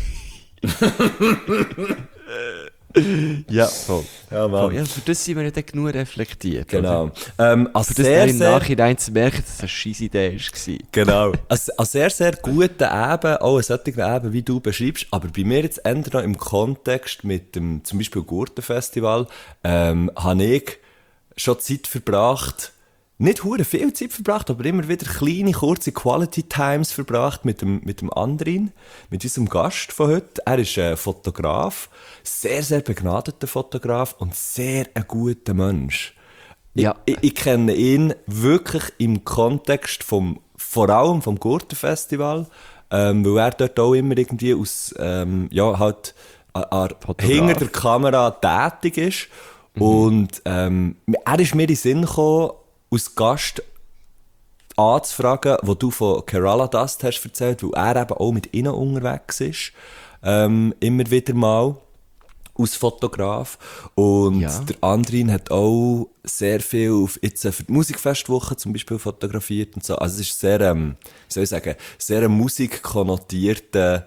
Ja, voll. Ja, Mann. Ja, für das sind wir nicht genug reflektiert. Genau. Oder? Als Für das sehr, dann im sehr, Nachhinein zu merken, dass es eine scheisse Idee war. genau. Als sehr, sehr guten Eben, auch ein solchen Eben, wie du beschreibst, aber bei mir jetzt eher noch im Kontext mit dem, zum Beispiel Gurtenfestival, habe ich schon Zeit verbracht, nicht hure viel Zeit verbracht, aber immer wieder kleine, kurze Quality Times verbracht mit dem Andrin, mit unserem Gast von heute. Er ist ein Fotograf, sehr, sehr begnadeter Fotograf und sehr ein guter Mensch. Ja. Ich kenne ihn wirklich im Kontext vor allem vom Gurtenfestival, weil er dort auch immer irgendwie halt hinter der Kamera tätig ist. Und er ist mir in den Sinn gekommen, als Gast anzufragen, wo du von Kerala Dust hast erzählt, weil er eben auch mit ihnen unterwegs ist, immer wieder mal als Fotograf. Und der Andrin hat auch sehr viel jetzt für die Musikfestwoche zum Beispiel fotografiert und so. Also es ist sehr, wie soll ich sagen, sehr ein musikkonnotierter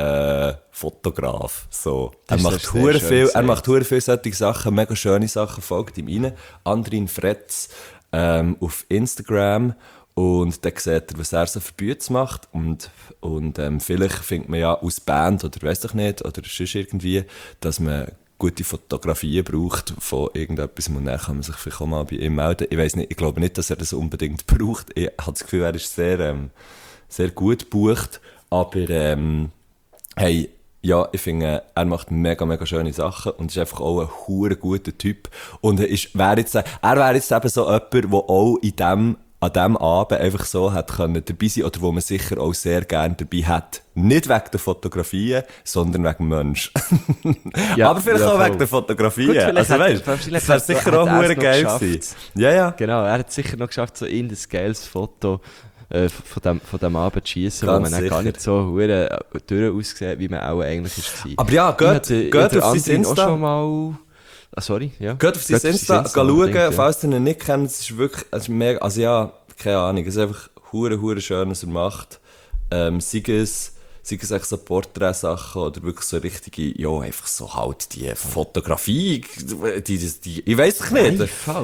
Fotograf. So. Er macht hure viel solche Sachen, mega schöne Sachen, folgt ihm rein. Andrin Fretz auf Instagram und dann sieht er, was er so für Büts macht und vielleicht findet man ja aus Band oder weiss ich nicht, oder sonst irgendwie, dass man gute Fotografien braucht von irgendetwas und dann kann man sich vielleicht auch mal bei ihm melden. Ich weiss nicht, ich glaube nicht, dass er das unbedingt braucht. Ich habe das Gefühl, er ist sehr, sehr gut gebucht, aber hey, ja, ich finde, er macht mega, mega schöne Sachen und ist einfach auch ein hure guter Typ. Und er wäre jetzt eben so jemand, der auch an diesem Abend einfach so hat können dabei sein oder wo man sicher auch sehr gerne dabei hat. Nicht wegen der Fotografien, sondern wegen dem Mensch. Ja, aber vielleicht auch wegen der Fotografien. Gut, also weißt, das wäre sicher auch hure geil gewesen. Ja, ja. Genau, er hat sicher noch geschafft, so in das geiles Foto von dem Abend zu schiessen, wo man dann gar nicht so hure durch aussieht, wie man auch eigentlich war. Aber ja, geht auf sein Insta. Auch schon mal... sorry, ja. Geht auf sein Insta, schauen, falls ihr ihn nicht kennt, es ist wirklich, mega, also ja, keine Ahnung, es ist einfach hure schön, was er macht. Sei es echt so Porträtsachen oder wirklich so richtige, ja, einfach so halt die Fotografie, die ich weiss es nicht.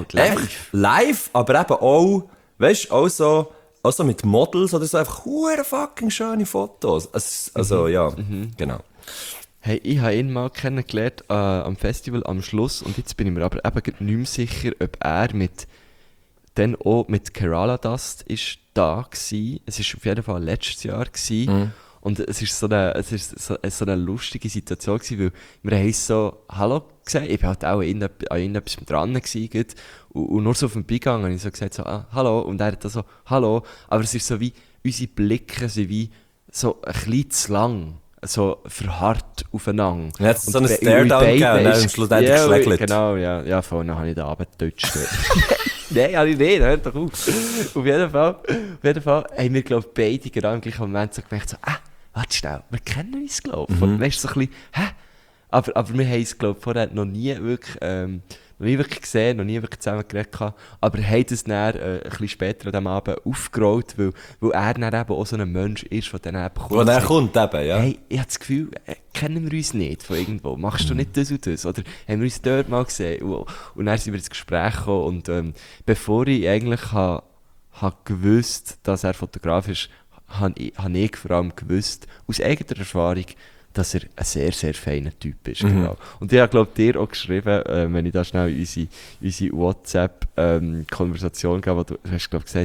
Live, aber eben auch, weißt du, auch so mit Models oder so, einfach hure fucking schöne Fotos. Also ja, genau. Hey, ich habe ihn mal kennengelernt am Festival am Schluss und jetzt bin ich mir aber eben nicht mehr sicher, ob er dann auch mit Kerala Dust ist da war. Es war auf jeden Fall letztes Jahr. Und es war so eine lustige Situation gewesen, weil wir haben so «Hallo» gesagt. Ich war halt auch an etwas dran gewesen, und nur so auf dem Beigang habe ich so gesagt, so, «Hallo», und er hat dann so «Hallo», aber es ist so wie, unsere Blicke sind wie so ein bisschen zu lang, so verharrt aufeinander. Ja, jetzt so einen Stare-Down gegeben, und schlussendlich geschlägelt. Genau, ja, vorne habe ich den Abend getutscht. Nein, habe ich nicht, hört doch auf. Auf jeden Fall haben wir, glaube ich, beide gerade im gleichen Moment so gemerkt, so, warte schnell, wir kennen uns, glaube ich. Und weißt du, so ein bisschen, aber wir haben es, glaube ich, vorher noch nie wirklich gesehen, noch nie wirklich zusammen geredet gehabt. Aber wir haben das dann ein bisschen später an diesem Abend aufgerollt, weil er dann eben auch so ein Mensch ist, der dann eben kommt. Wo er kommt eben, ja. Hey, ich habe das Gefühl, kennen wir uns nicht von irgendwo? Machst du nicht das und das? Oder haben wir uns dort mal gesehen? Und dann sind wir ins Gespräch gekommen und bevor ich eigentlich habe gewusst, dass er Fotograf ist, habe ich vor allem gewusst, aus eigener Erfahrung, dass er ein sehr, sehr feiner Typ ist. Genau. Und ich habe, glaube ich, dir auch geschrieben, wenn ich da schnell in unsere WhatsApp-Konversation gehe, wo du hast, glaube ich, gesagt,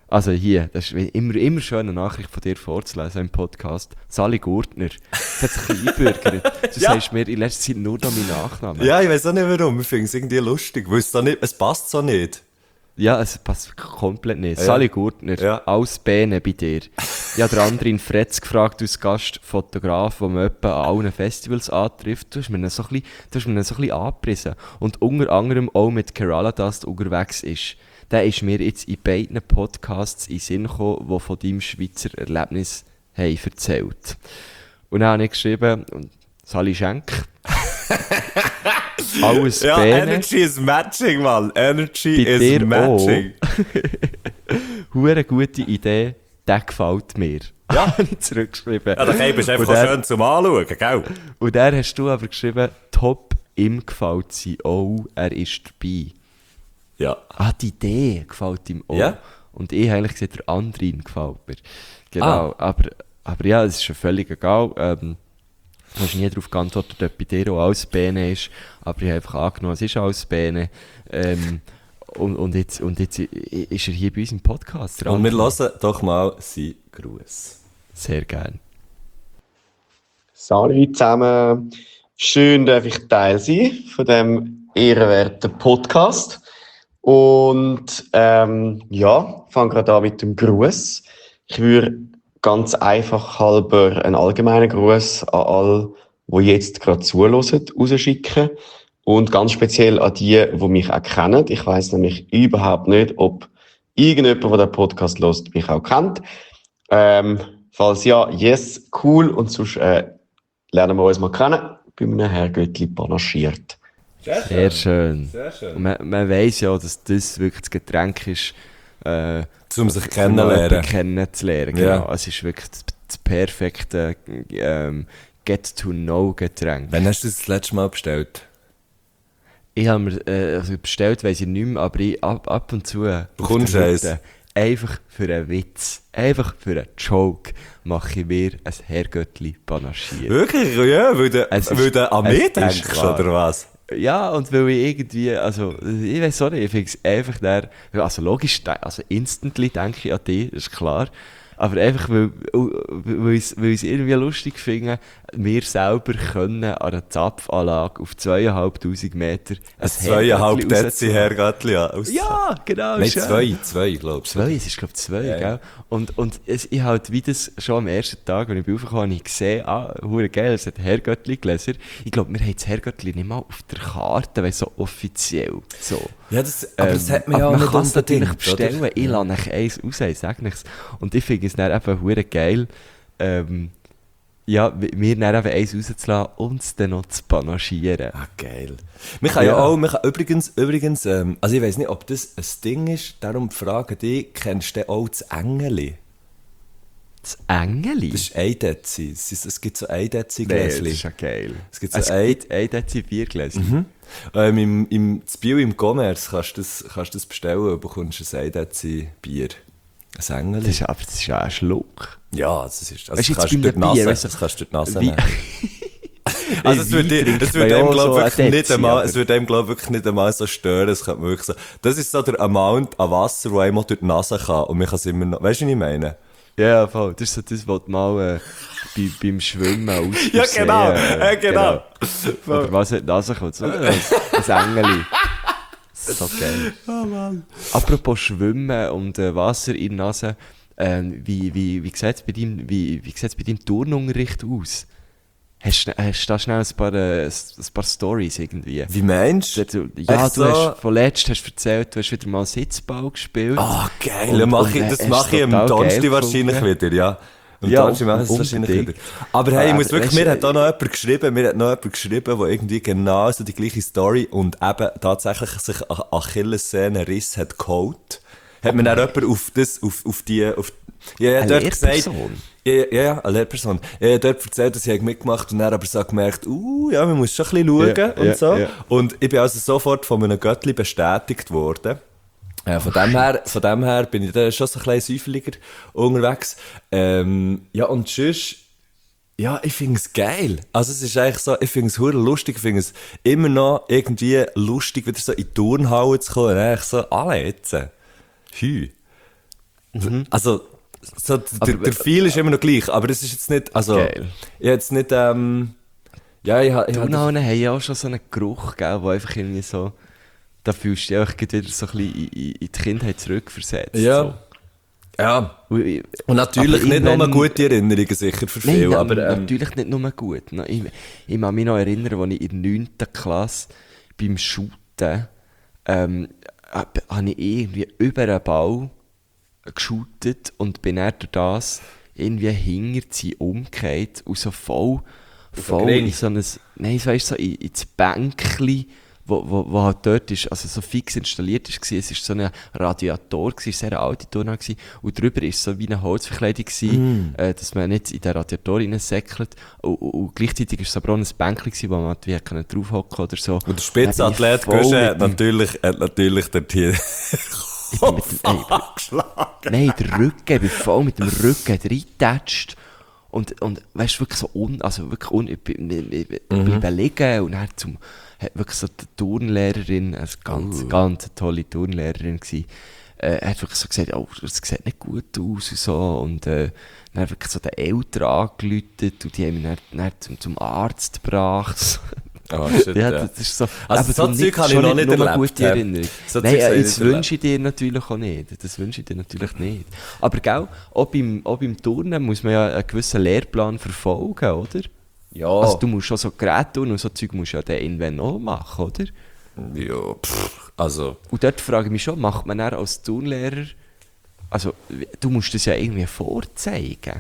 Also hier, das ist immer schön eine Nachricht von dir vorzulesen im Podcast. Sally Gurtner. Das hat sich ein bisschen einbürgert. Du sagst mir in letzter Zeit nur noch meinen Nachnamen. Ja, ich weiß auch nicht warum. Ich finde es irgendwie lustig, weil es passt so nicht. Ja, es passt komplett nicht. Sally Gurtner, Ja. aus Bene bei dir. Ich habe den anderen Fretz gefragt, als Gastfotograf, den man etwa an allen Festivals antrifft. Du hast mir ihn so ein bisschen angepriesen. Und unter anderem auch mit Kerala Dust unterwegs ist. Der ist mir jetzt in beiden Podcasts in den Sinn gekommen, die von deinem Schweizer Erlebnis haben erzählt. Und dann habe ich geschrieben, Sally Schenk. Alles Ja, Bene. Energy is matching, Mann. Energy Bei is dir matching. Hure gute Idee, der gefällt mir. Ja. Habe ich zurückgeschrieben. Ja, der Cape ist einfach Und der- schön zum Anschauen, gell? Und der hast du aber geschrieben, top, ihm gefällt sie auch, er ist dabei. Ja. Ah, die Idee gefällt ihm auch. Ja. Und ich habe eigentlich gesagt, der anderen gefällt mir. Genau, aber ja, es ist ja völlig egal. Du hast nie darauf geantwortet, ob bei dir auch alles Bene ist, aber ich habe einfach angenommen, es ist alles Bene. Und jetzt ist er hier bei uns im Podcast. der Und wir Andi. hören doch mal seinen Gruß. Sehr gern. Salut zusammen. Schön, dass ich Teil sein von dem ehrenwerten Podcast. Und ja, fange gerade an mit dem Gruß. Ich würde ganz einfach halber einen allgemeinen Gruß an alle, die jetzt gerade zuhören, rausschicken. Und ganz speziell an die mich auch kennen. Ich weiss nämlich überhaupt nicht, ob irgendjemand, der den Podcast hört, mich auch kennt. Falls ja, yes, cool. Und sonst lernen wir uns mal kennen. Bei einem Herr Göttli panaschiert. Sehr schön. Sehr schön. Und man weiss ja, dass das wirklich das Getränk ist, Um sich um kennenzulernen. jemanden kennenzulernen. Genau. Ja. Es ist wirklich das perfekte Get-to-know-Getränk. Wann hast du das letzte Mal bestellt? Ich habe mir also bestellt, weiss ich nicht mehr, aber ich ab und zu Bekommst auf der du Hütte, eins? einfach für einen Witz, einfach für einen Joke, mache ich mir ein Herrgöttli panaschiert. Wirklich? Ja, weil Es ist- weil du an es mich ist denkst, klar. oder was? Ja, und weil ich irgendwie, also, ich weiß auch nicht, ich finde es einfach also logisch, also instantly denke ich an dich, ist klar, aber einfach, weil ich es irgendwie lustig finde, wir selber können an einer Zapfanlage auf 2500 Meter Ein 2,5 Dezi Herrgöttli. Ja, genau. Nein, schön. 2, glaubst du? Zwei, es ist glaube ich 2, Ja. gell? Und ich halt wie das schon am ersten Tag, als ich raufgekommen habe, ich gesehen, hure geil, es hat Herrgöttli-Gläser. Ich glaube, wir haben das Herrgöttli nicht mal auf der Karte, weil so offiziell. So. Ja, aber das hat man ja aber auch man nicht kann es natürlich unbedingt, bestellen. oder? Ich lasse euch eins raus, ich sage nichts. Und ich finde es dann eben hure geil, ja, mir dann eben eins rauszulassen und es dann noch zu panaschieren. Ah, geil. Man kann ja Ja. auch, übrigens, also ich weiss nicht, ob das ein Ding ist, darum frage ich dich, kennst du denn auch das Engeli? Das Engeli? Das ist Eidetzi. Es gibt so Nee, das Eidetzi-Gläschen. ist ja geil. Es gibt so ein- ein Dezi Biergläser. Im Biel im Commerce kannst du das bestellen und bekommst ein Eidetzi-Bier. Ein Engeli. Das ist ja ein Schluck. Ja, das ist, also Weißt du, das kannst jetzt du bei durch die einem Bier, Nase, weißt du, das kannst du durch die Nase Wie- nehmen. Also es würde Wein trinkt einem, man ja auch glaube so wirklich ein nicht Dezi, einmal, aber- es würde einem, glaube wirklich nicht einmal so stören, es könnte man wirklich so, das ist so der Amount an Wasser, der einem auch durch die Nase kann und man kann es immer noch, weißt du, was ich meine? Ja, voll. Das ist so das, was du mal beim Schwimmen aus Ja, Versehen, genau. Genau. Oder was hat die Nase kommt? So ein Engeli. So geil. Oh Mann. Apropos Schwimmen und Wasser in der Nase, wie sieht es bei deinem Turnunterricht aus? Hast du da schnell ein paar Storys irgendwie? Wie meinst du? Ja, Echt du so? hast von letzt hast erzählt, du hast wieder mal Sitzball gespielt. Ah, geil. Und- das und mache hast ich am total Donnerstag geil wahrscheinlich gefunden. wieder, ja. Am Ja, Donnerstag mache ich es wahrscheinlich unbedingt. wieder. Aber hey, ich muss wirklich, weißt mir du, hat auch noch jemand geschrieben, der irgendwie genau so die gleiche Story und eben tatsächlich sich an Achillessehnenriss hat geholt. Hat mir dann jemand ja, Eine dort gesagt, Lehrperson? ja, eine Lehrperson. Ja, dort erzählt, dass ich mitgemacht und dann aber so gemerkt, ja, man muss schon ein bisschen schauen Ja, und ja, so. ja. Und ich bin also sofort von einem Göttli bestätigt worden. Von dem her bin ich da schon so ein bisschen säufeliger unterwegs. Ja, und sonst, ja, ich finde es geil. Also es ist eigentlich so, ich finde es verdammt lustig, ich finde es immer noch irgendwie lustig, wieder so in die Turnhalle zu kommen und eigentlich so, alle jetzt, hü. Also, so, der Feel ist immer noch gleich, aber es ist jetzt nicht, also, Geil. ich jetzt nicht, ja, Turnhallen haben ja auch schon so einen Geruch, gell, wo einfach irgendwie so, da fühlst du dich einfach wieder so ein bisschen in die Kindheit zurückversetzt. ja, So. ja. Und Und natürlich aber nicht nur irgendwann- gute Erinnerungen, sicher für Nein, viele, aber, natürlich nicht nur gut. Ich kann mich noch erinnern, als ich in der 9. Klasse beim Shooten habe ich irgendwie über einen Ball geshootet und bin dann durch das irgendwie hinter sie umgekehrt und so voll in so ein, nein, weißt, so in das Bänkchen, wo halt dort ist, also so fix installiert war. Es war so ein Radiator, es war eine sehr alte Turnhalle und drüber war so wie eine Holzverkleidung, dass man nicht in den Radiator reinsäckelt. Und gleichzeitig war es aber auch ein Bänkchen, wo man wie draufhocken oder so. und der Spitzathlet Dann bin ich voll hat natürlich dort hier angeschlagen. Nein, der Rücken, ich bin voll mit dem Rücken reingetatscht. Und weißt du, wirklich so ich bleibe liegen und dann hat wirklich so die Turnlehrerin, eine ganz tolle Turnlehrerin gsi, hat wirklich so gesagt, oh, das sieht nicht gut aus und so. Und dann hat wirklich so den Eltern angerufen und die haben mich dann zum Arzt gebracht. Oh, shit, Ja, ja. das ist so. Also so darum Zeug habe ich schon noch nicht nur erlebt, gute ja. Erinnerung. So Nein, Zeug habe ich das nicht wünsche ich dir natürlich auch nicht. Das wünsche ich dir natürlich nicht. Aber gell, auch beim Turnen muss man ja einen gewissen Lehrplan verfolgen, oder? Ja, Also du musst schon so Geräte tun und so Zeug musst du ja dann irgendwann auch machen, oder? ja, also, Und dort frage ich mich schon, macht man dann als Turnlehrer, also du musst das ja irgendwie vorzeigen,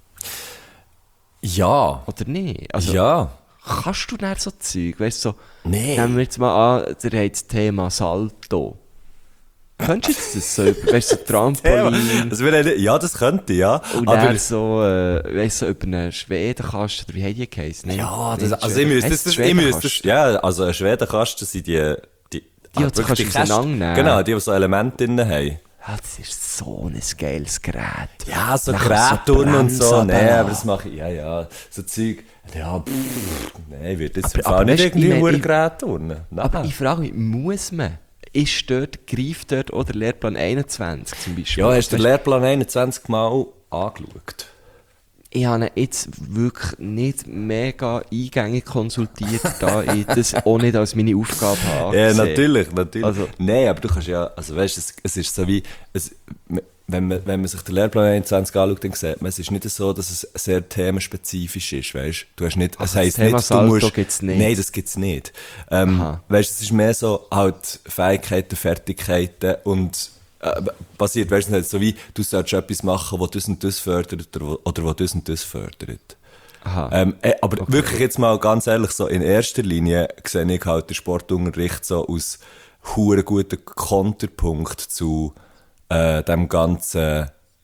ja, oder nicht? Also, ja, kannst du dann so Zeug, weißt du, so, nee. nehmen wir jetzt mal an, der hat das Thema Salto. Könntest du das so, weißt du, so Trampolin Das wäre, ja, das könnte, ja, und aber... dann so, weißt du, so über einen Schwedenkasten, oder wie haben die geheißen? Ja, Nein, also ich müsste heisst das, Schwedenkasten? ja, also ein Schwedenkasten sind die Die, die du wirklich kannst auseinandernehmen. Genau, die so Elemente drin haben. Ja, das ist so ein geiles Gerät. Ja, so Dann kannst du Gerätturnen und so, Bremsen nee, haben. aber das mache ich, ja, so Zeug, ja, nee, ich würde jetzt Aber auch nicht weißt du, irgendwie ich meine, nur Gerätturnen. Aber ich frage mich, muss man? Greift dort oder Lehrplan 21 zum Beispiel? Ja, hast du den Weißt Lehrplan 21 Mal angeschaut? ich habe ihn jetzt wirklich nicht mega eingängig konsultiert, da ich das auch nicht als meine Aufgabe habe. Ja, angesehen. natürlich. Also- Nein, aber du kannst ja, also weißt du, es ist so wie, wenn man sich den Lehrplan 21 anschaut, dann sieht man, es ist nicht so, dass es sehr themenspezifisch ist, weißt du? hast nicht, es Also heisst das Thema nicht, du Salto musst... gibt's nicht. Nein, das gibt's nicht. Aha. Weißt du, es ist mehr so halt Fähigkeiten, Fertigkeiten und basiert, weißt du, nicht so wie, du sollst etwas machen, das und das fördert oder wo das und das fördert. Aha. Aber wirklich jetzt mal ganz ehrlich, so in erster Linie sehe ich halt den Sportunterricht so als hure guten Konterpunkt zu dem ganzen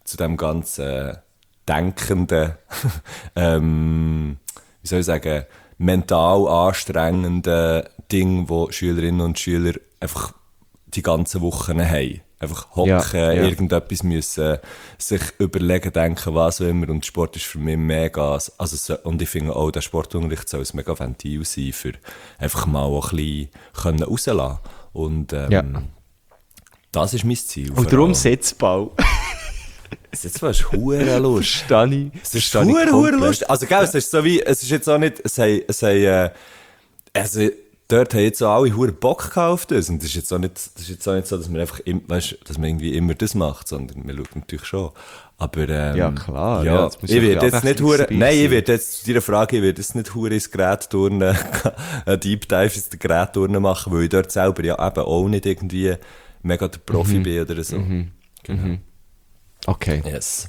denkenden, wie soll ich sagen, mental anstrengenden Ding, wo Schülerinnen und Schüler einfach die ganzen Wochen haben. Einfach hocken, Ja. irgendetwas müssen, sich überlegen, denken, was auch immer. Und Sport ist für mich mega, und ich finde auch, der Sportunterricht soll ein mega Ventil sein, für einfach mal auch ein bisschen rauslassen. Und Ja. das ist mein Ziel. Und darum Sitzball. Jetzt war es hure Lust. Verstehe ich. Es ist hure lustig. Also, gell, es ist so wie, es ist jetzt auch nicht, also, dort haben jetzt auch alle hure Bock gekauft das. Und es ist jetzt auch nicht so, dass man einfach, dass man irgendwie immer das macht, sondern man schaut natürlich schon. Aber, Ja, klar. Ja, das muss ich ja werde ein jetzt nicht abwechslungsreich hure, nein, ich sein. werde jetzt zu deiner Frage, ich werde jetzt nicht hure ins Gerät turnen, ein Deep Dive ins Gerät turnen machen, weil ich dort selber ja eben auch nicht irgendwie mega der Profi bin oder so. Genau. Okay. Yes.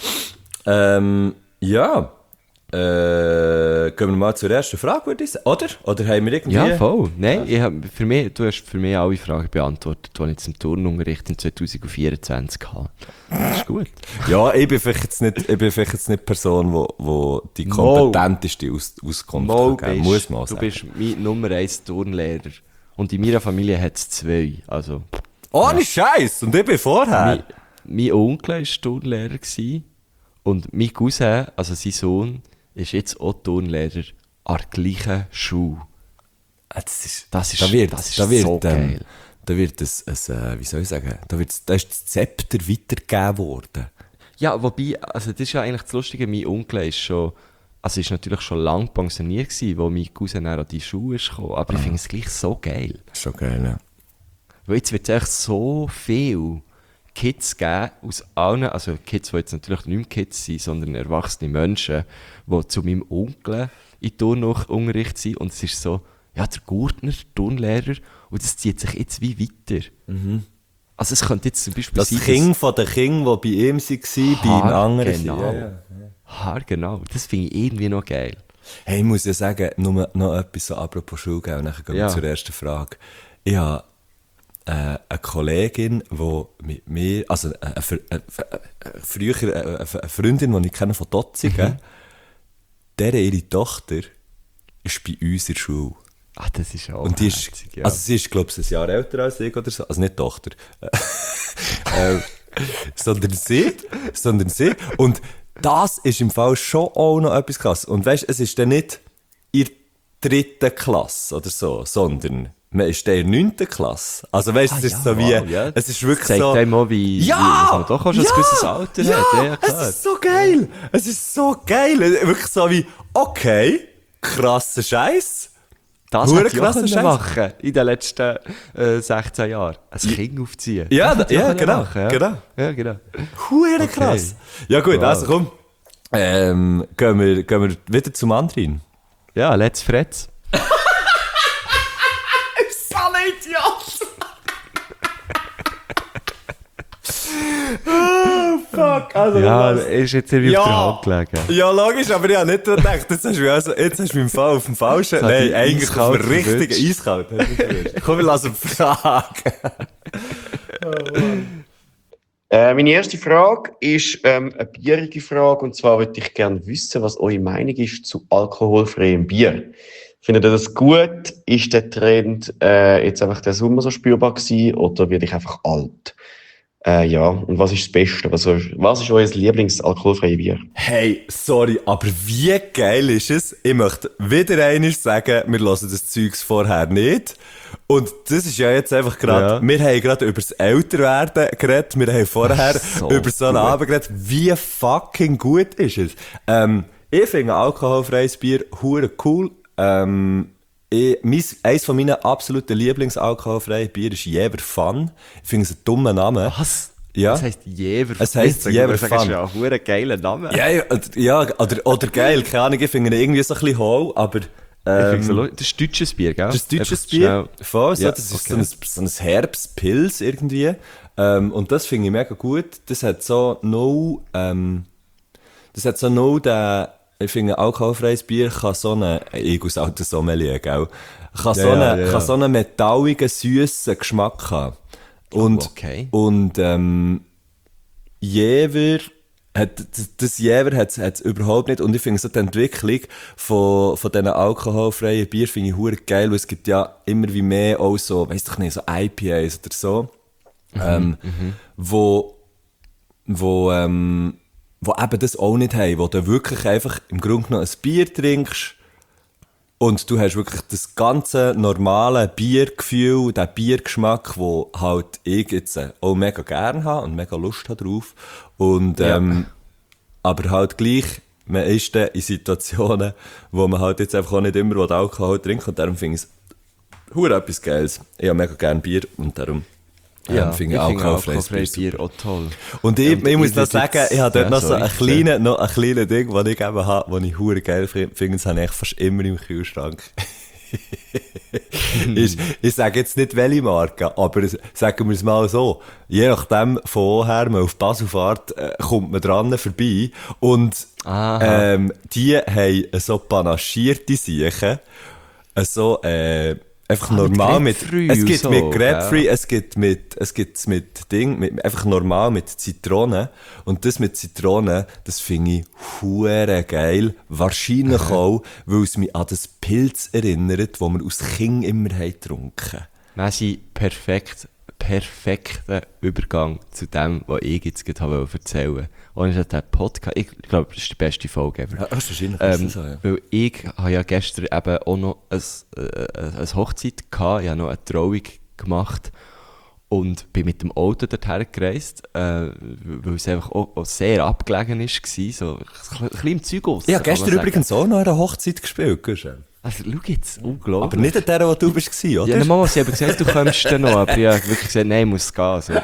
Ja. Gehen wir mal zur ersten Frage, würde ich sagen. Oder haben wir irgendwie... Ja, voll. Nein, du hast für mich alle Fragen beantwortet, die ich jetzt im Turnunterricht in 2024 hatte. Das ist gut. Ja, ich bin vielleicht jetzt nicht die Person, wo die kompetenteste Auskunft kann geben. Muss man auch Du sagen. bist mein Nummer 1 Turnlehrer. Und in meiner Familie hat es 2. Also, Ohne Scheiß! Und ich bin vorher. mein Onkel war Turnlehrer gewesen, und mein Cousin, also sein Sohn, ist jetzt auch Turnlehrer an der gleichen Schule. Das ist Das ist da wird so geil. da wird wie soll ich sagen, da ist das Zepter weitergegeben worden. Ja, wobei, also das ist ja eigentlich das Lustige, mein Onkel ist schon, also ist natürlich schon lange pensioniert gewesen, wo mein Cousin dann an die Schule ist gekommen, aber ich finde es gleich so geil. Schon geil, ja. Weil jetzt wird es echt so viel Kids geben, aus allen, also Kids, die jetzt natürlich nicht mehr Kids sind, sondern erwachsene Menschen, die zu meinem Onkel in Turnunterricht sind und es ist so, ja, der Gurtner, der Turnlehrer, und das zieht sich jetzt wie weiter. Also es könnte jetzt zum Beispiel Das sein, Kind von den Kindern, die bei ihm waren, bei einem anderen. genau. Ja. Genau. Das finde ich irgendwie noch geil. Hey, ich muss ja sagen, nur noch etwas so apropos Schule, und dann gehen wir zur ersten Frage. Ich habe eine Kollegin, die mit mir, also früher eine Freundin, die ich kenne von Dotzigen, deren ihre Tochter ist bei uns in der Schule. Ach, das ist auch Und die ist, herzig, ja. also sie ist, glaube ich, ein Jahr älter als ich oder so. Also nicht die Tochter. sondern sie. Und das ist im Fall schon auch noch etwas krass. Und weißt, es ist dann nicht in der 3. Klasse oder so, sondern man ist dann in der 9. Klasse. Also weißt, es ist so wie, ja. es ist wirklich zeigt so. einem auch, wie dass man doch auch schon ein gewisses Alter hat. Ja, klar. Es ist so geil. Es ist so geil. Wirklich so wie, okay, krasser Scheiß. Das Hure hätte ich auch krasser können Scheiß. machen in den letzten 16 Jahren. Ein Kind aufziehen. Ja, Das hätte ich auch genau, machen können, genau. Ja, genau. Hure krass. Ja gut, Wow. also komm. Gehen wir wieder zum Andrin. Ja, let's Fretz. So ein Idiot! Oh, fuck. Also, Ja, was? ist jetzt irgendwie auf der Hand gelegen. Ja, logisch, aber ich habe nicht daran gedacht, jetzt hast du mich im Fall auf dem Falschen. hat Nein, dich eigentlich auf dem eiskalt richtigen verwünscht. Eiskalt. Komm, wir lassen fragen. Meine erste Frage ist eine bierige Frage, und zwar würde ich gerne wissen, was eure Meinung ist zu alkoholfreiem Bier. Findet ihr das gut? Ist der Trend jetzt einfach der Sommer so spürbar gewesen, oder werde ich einfach alt? Ja, und was ist das Beste? Was ist euer Lieblings-alkoholfreies Bier? Hey, sorry, aber wie geil ist es? Ich möchte wieder einmal sagen, wir hören das Zeugs vorher nicht. Und das ist ja jetzt einfach gerade, Ja. wir haben gerade über das Älterwerden geredet, wir haben vorher So über so einen gut. Abend geredet. Wie fucking gut ist es? Ich finde alkoholfreies Bier hure cool. Eins von meinen absoluten Lieblingsalkoholfreien Bier ist Jever Fun. Ich finde es einen dummen Namen. Was? Ja. Das heisst Jever. Es heisst Jever Fun. Das ist ja auch ein geiler Name. Ja, oder geil, keine Ahnung, ich finde ihn irgendwie so ein bisschen hohl, aber Das ist deutsches Bier, gell? das ist deutsches Einfach Bier, schnell- voll, so, Ja, das ist okay. so ein Herbstpilz irgendwie, und das finde ich mega gut, das hat so no den, ich finde, alkoholfreies Bier kann so einen, ich als alter Sommelier, gell, kann so einen metalligen, süßen Geschmack haben. Und, okay. und Jever hat es überhaupt nicht. Und ich finde so die Entwicklung von diesen alkoholfreien Bier finde ich hure geil, weil es gibt ja immer wie mehr auch so, weiss doch nicht, so IPAs oder so, wo eben das auch nicht haben, wo du wirklich einfach im Grunde genommen ein Bier trinkst und du hast wirklich das ganze normale Biergefühl, den Biergeschmack, den halt ich jetzt auch mega gerne habe und mega Lust habe drauf. Und, aber halt gleich, man ist dann in Situationen, wo man halt jetzt einfach auch nicht immer Alkohol trinkt, und darum finde ich es hure etwas Geiles. Ich habe mega gerne Bier und darum finde ich alkoholfreies Bier Bier auch toll. und ich muss ich noch würd sagen, jetzt- ich habe dort ja, noch so sorry, ein kleines Ding, das ich eben habe, das ich hure geil finde, das habe ich fast immer im Kühlschrank. Ich sage jetzt nicht welche Marke, aber sagen wir es mal so, je nachdem von woher man auf Basel fährt, kommt man dran vorbei, und Aha. die haben so panaschierte Siechen, so einfach normal mit, Grapefruit es gibt so, mit Grapefruit, gell? es gibt's mit einfach normal mit Zitrone, und das mit Zitrone, das finde ich hure geil, wahrscheinlich auch, weil es mich an das Pilz erinnert, das wir als Kind immer haben getrunken. Messi, perfekter Übergang zu dem, was ich jetzt gerade erzählen wollte. Und ich den Podcast, ich glaube, das ist die beste Folge ever. Wahrscheinlich so, ja. Weil ich habe ja gestern eben auch noch eine Hochzeit gehabt, ich habe noch eine Trauung gemacht, Und bin mit dem Auto dorthin gereist, weil es einfach auch sehr abgelegen war, so ein bisschen im Zeug aus. Ich habe gestern übrigens auch noch an einer Hochzeit gespielt, Guschen. Also schau jetzt, unglaublich. Aber nicht an der, wo du warst, oder? Ja, normal, sie haben gesagt, du kommst dann noch, aber ich habe wirklich gesagt, nein, ich muss gehen. So.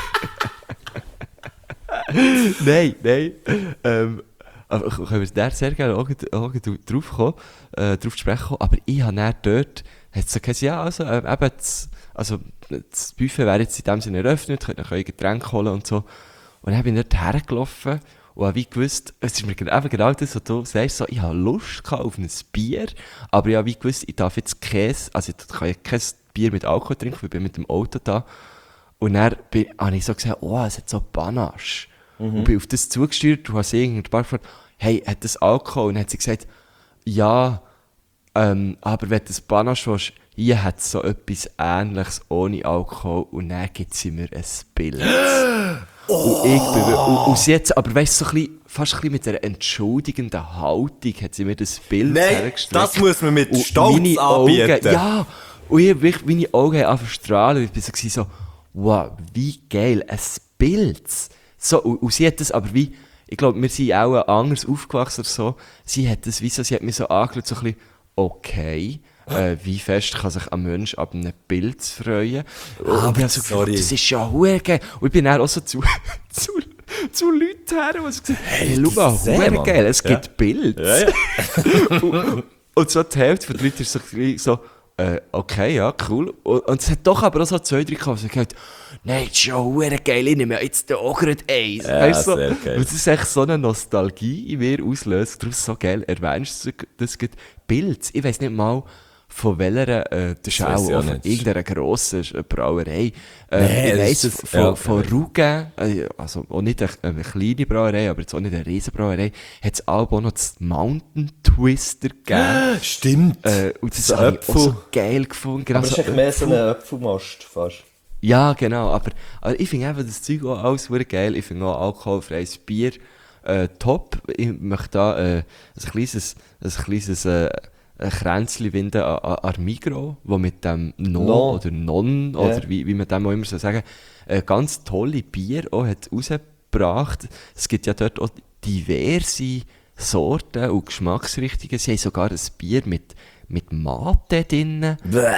Nein. Aber können wir da sehr gerne auch drauf zu sprechen kommen. Aber ich habe dann dort, hat es gesagt, ja, also, eben das Buffet wäre jetzt in dem Sinne eröffnet, könnt ihr Getränke holen und so. Und dann bin ich dort hergelaufen und habe wie gewusst, es ist mir eben genau das, was du sagst, so, ich habe Lust auf ein Bier, aber ich habe wie gewusst, ich darf jetzt ich kann ja kein Bier mit Alkohol trinken, weil ich bin mit dem Auto da. Und dann habe ich so gesagt, oh, es hat so Panache. Und bin auf das zugesteuert und habe sie irgendwann gefragt, hey, hat das Alkohol? Und dann hat sie gesagt, ja, aber wenn du das Panache willst, hier hat es so etwas Ähnliches ohne Alkohol und dann gibt sie mir ein Bild. Und sie hat, aber weißt du, fast ein bisschen mit einer entschuldigenden Haltung hat sie mir das Bild hergestellt. Das muss man mit Stolz anbieten. Ja, und meine Augen haben angefangen zu strahlen. Ich war so, wow, wie geil, ein Bild. So, und sie hat das aber wie, ich glaube, wir sind auch anders aufgewachsen oder so. Sie hat das wie so, sie hat mich so angeschaut, so ein bisschen, okay. Wie fest kann sich ein Mensch ab einem Bild freuen? Aber ich so sorry. Das ist ja verdammt geil. Und ich bin dann auch so zu Leuten her, die gesagt haben, hey, schau mal, verdammt geil, es gibt Bild. Ja. Und so die Hälfte der Leute ist so okay, ja, cool. Und es hat doch aber auch so 2, 3 gehabt, die gesagt haben, nein, das ist schon verdammt geil, ich nehme jetzt auch gerade eins. Ja, weißt du, sehr geil. das ist echt so eine Nostalgie in mir auslöst. Darum ist es so geil, erwähnst du das Bild. Ich weiss nicht mal, von welcher, das ist Das weiss ich auch auch von nicht. irgendeiner grossen Brauerei. Nee, ich weiss das ist- von Rugen, also auch nicht eine kleine Brauerei, aber jetzt auch nicht eine riesen Brauerei, hat es auch noch das Mountain Twister gegeben. Stimmt. Und das So habe ich auch so Äpfel. geil gefunden. Genau Aber es ist echt mehr so ein Apfelmast fast. Ja, genau, aber ich finde einfach das Zeug auch alles verdammt geil. Ich finde auch alkoholfreies Bier top. Ich möchte da ein kleines Kränzchen winden an Migros, wo mit dem Non. oder Non, oder wie man dem auch immer so sagen, ganz tolle Bier auch hat rausgebracht. Es gibt ja dort auch diverse Sorten und Geschmacksrichtungen. Sie haben sogar ein Bier mit Mate drin.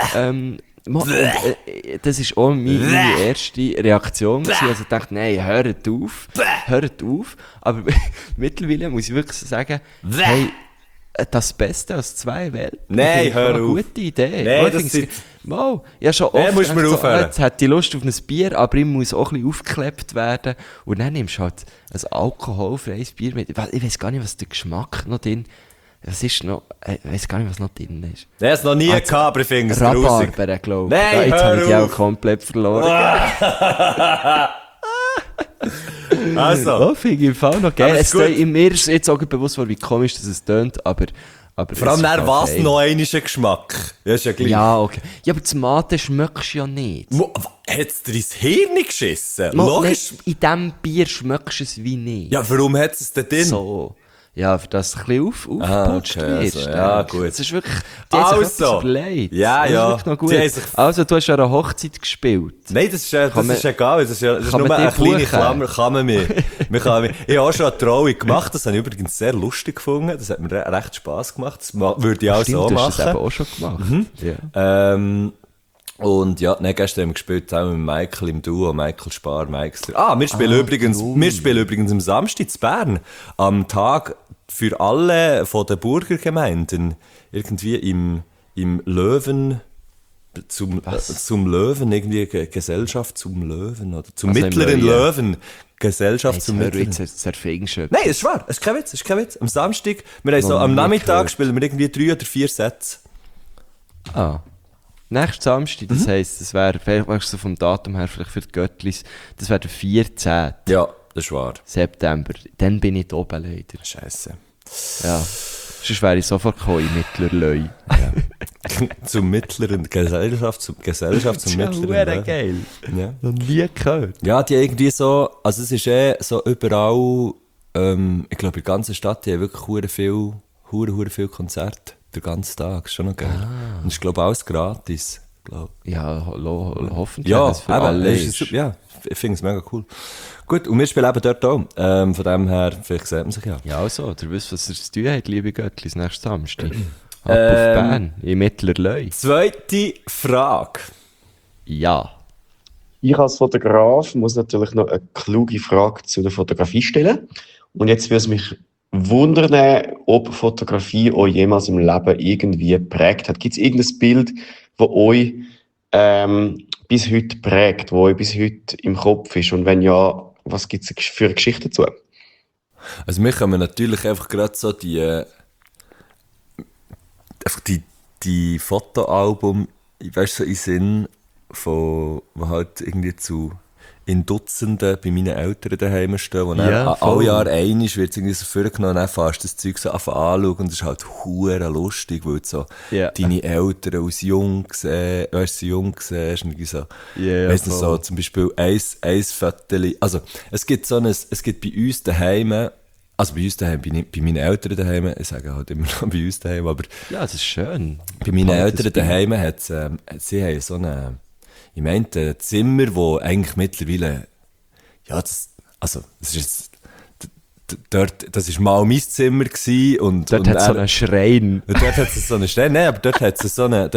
Das war auch meine erste Reaktion gewesen. Also ich dachte, nein, hört auf. Aber mittlerweile muss ich wirklich sagen, hey, das Beste aus 2 Welten. Nein, Finde ich hör eine auf. gute Idee. Nein, Ich das finde sind- Wow, ja schon Nein, oft musst du mir gedacht, aufhören. jetzt hätte ich Lust auf ein Bier, aber ich muss auch ein bisschen aufgeklebt werden. Und dann nimmst du halt ein alkoholfreies Bier mit. Ich weiss gar nicht, was der Geschmack noch drin was ist noch, ich weiss gar nicht, was noch drin ist. Der hat es noch nie gehabt, aber ich finde es grusig. Rhabarber, glaube ich. Nein, Ja, jetzt hör habe ich die auf. auch komplett verloren. Also, Oh, finde ich im Fall noch geil. Aber Es ist gut. mir ist jetzt auch bewusst, wie komisch das es tönt, aber vor allem es ist dann was okay. noch einmal ein Geschmack. Ja, ist ja gleich. Ja, okay. Ja, aber das Mate schmeckst du ja nicht. Hat es dir ins Hirn geschissen? Mal, Logisch. nicht, in diesem Bier schmeckst du es wie nicht. Ja, warum hat es denn drin? So. Ja, für das ein bisschen aufgeputscht okay, wird. also, ja, gut. Es ist wirklich, die haben sich Also. etwas überlegt. Ja, Das ist ja. wirklich noch gut. Die haben sich- Also, du hast an einer Hochzeit gespielt. Nein, das ist Kann man- egal. Das ist kann nur man eine die kleine buchen? Klammer. Kann man mir. Ich habe auch schon eine Trauung gemacht. Das habe ich übrigens sehr lustig gefunden. Das hat mir recht Spass gemacht. Das würde ich auch Stimmt, so du hast das eben machen. auch schon gemacht. Ja. Und ja, gestern haben wir gespielt zusammen mit Michael im Duo, Michael Spar, Meixler. Wir spielen übrigens am Samstag in Bern, am Tag für alle von den Burgergemeinden, irgendwie im Löwen, zum Löwen, irgendwie Gesellschaft zum Löwen, oder zum Also im mittleren Löwen. Löwen, Gesellschaft Jetzt zum hör du mittleren. jetzt erfindest du Nein, es ist wahr, es ist kein Witz, Am Samstag, wir haben so, Noch am nie Nachmittag gehört. spielen wir irgendwie 3 oder 4 Sätze. Nächsten Samstag, das heisst, das wäre, vielleicht so vom Datum her, vielleicht für die Göttlis, das wäre der 14. Ja, das ist wahr. September. Dann bin ich da oben leider. Scheisse. Ja. Sonst wäre ich sofort gekommen in Mittlerleu. Zum mittleren Gesellschaft, zum mittleren. Löwen. geil. Ja. Noch nie gehört. Ja, die irgendwie so, also es ist so überall, ich glaube in der ganzen Stadt, die haben wirklich hure viel Konzerte, den ganzen Tag, ist schon noch geil. Und es ist glaube ich alles gratis. glaube ich. Ja, hoffentlich, Ja, dass es für eben, alle ist ist. ja, ich finde es mega cool. Gut, und wir spielen eben dort auch. Von dem her, vielleicht sieht man sich ja. Ja, also, ihr wisst, was ihr zu tun habt, liebe Göttlis, nächsten Samstag. Ab auf Bern, in Mittlerleu. Zweite Frage. Ja. Ich als Fotograf muss natürlich noch eine kluge Frage zu der Fotografie stellen. Und jetzt würde es mich wundern, ob Fotografie euch jemals im Leben irgendwie geprägt hat. Gibt es irgendein Bild, das euch bis heute prägt, das euch bis heute im Kopf ist? Und wenn ja, was gibt es für eine Geschichte dazu? Also mir kommen natürlich einfach gerade so die Fotoalbum, weißt du, so in Sinn, von, wo halt irgendwie in Dutzenden bei meinen Eltern daheim stehen, wo Ja, dann voll. alle Jahre einmal wird es irgendwie so vorgenommen, dann fährst du das Zeug so anschauen und es ist halt hure lustig, weil du so Ja. deine Eltern aus jung gesehen, weißt du, so jung siehst, irgendwie so, Ja, weißt du, so voll. zum Beispiel ein Foto, also es gibt bei uns daheim, also bei uns daheim, bei meinen Eltern daheim, ich sage halt immer noch bei uns daheim, aber Ja, das ist schön. bei meinen Behaltet Eltern das Bild. daheim sie haben so ein Zimmer, wo eigentlich mittlerweile, ja, das ist jetzt, das ist mal mein Zimmer gewesen und Dort hat es so einen Schrein. und dort hat es so eine Stelle, nein, aber dort haben sie so eine,